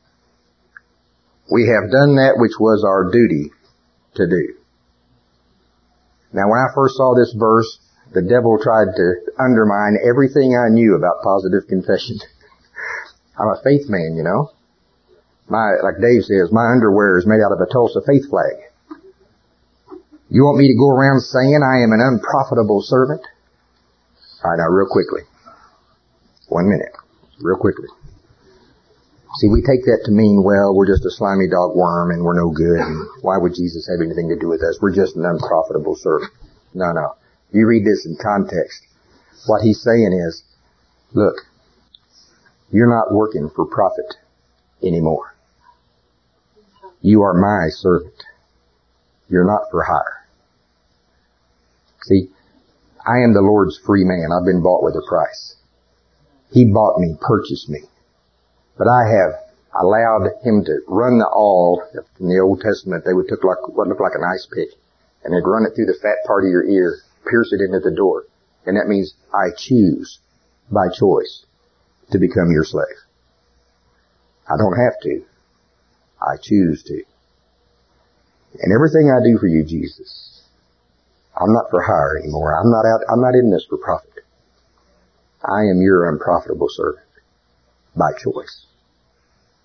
We have done that which was our duty to do. Now, when I first saw this verse, the devil tried to undermine everything I knew about positive confession. I'm a faith man, you know. Like Dave says, my underwear is made out of a Tulsa faith flag. You want me to go around saying I am an unprofitable servant? All right, now real quickly. 1 minute. Real quickly. See, we take that to mean, well, we're just a slimy dog worm and we're no good. And why would Jesus have anything to do with us? We're just an unprofitable servant. No. You read this in context. What he's saying is, look, you're not working for profit anymore. You are my servant. You're not for hire. See, I am the Lord's free man. I've been bought with a price. He bought me, purchased me. But I have allowed him to run the awl. In the Old Testament, they would took what looked like an ice pick, and they'd run it through the fat part of your ear, pierce it into the door. And that means I choose, by choice, to become your slave. I don't have to. I choose to. And everything I do for you, Jesus, I'm not for hire anymore. I'm not in this for profit. I am your unprofitable servant by choice.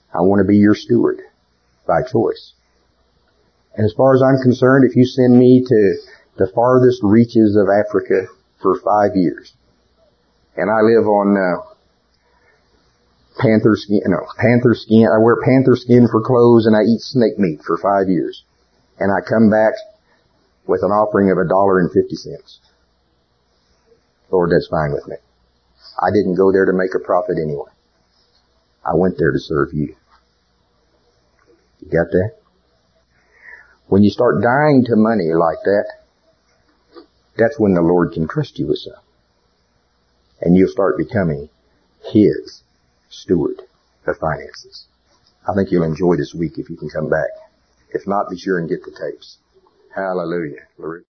I want to be your steward by choice. And as far as I'm concerned, if you send me to the farthest reaches of Africa for 5 years, and I live on panther skin, I wear panther skin for clothes and I eat snake meat for 5 years, and I come back with an offering of $1.50. Lord, that's fine with me. I didn't go there to make a profit anyway. I went there to serve you. You got that? When you start dying to money like that, that's when the Lord can trust you with some. And you'll start becoming His steward of finances. I think you'll enjoy this week if you can come back. If not, be sure and get the tapes. Hallelujah.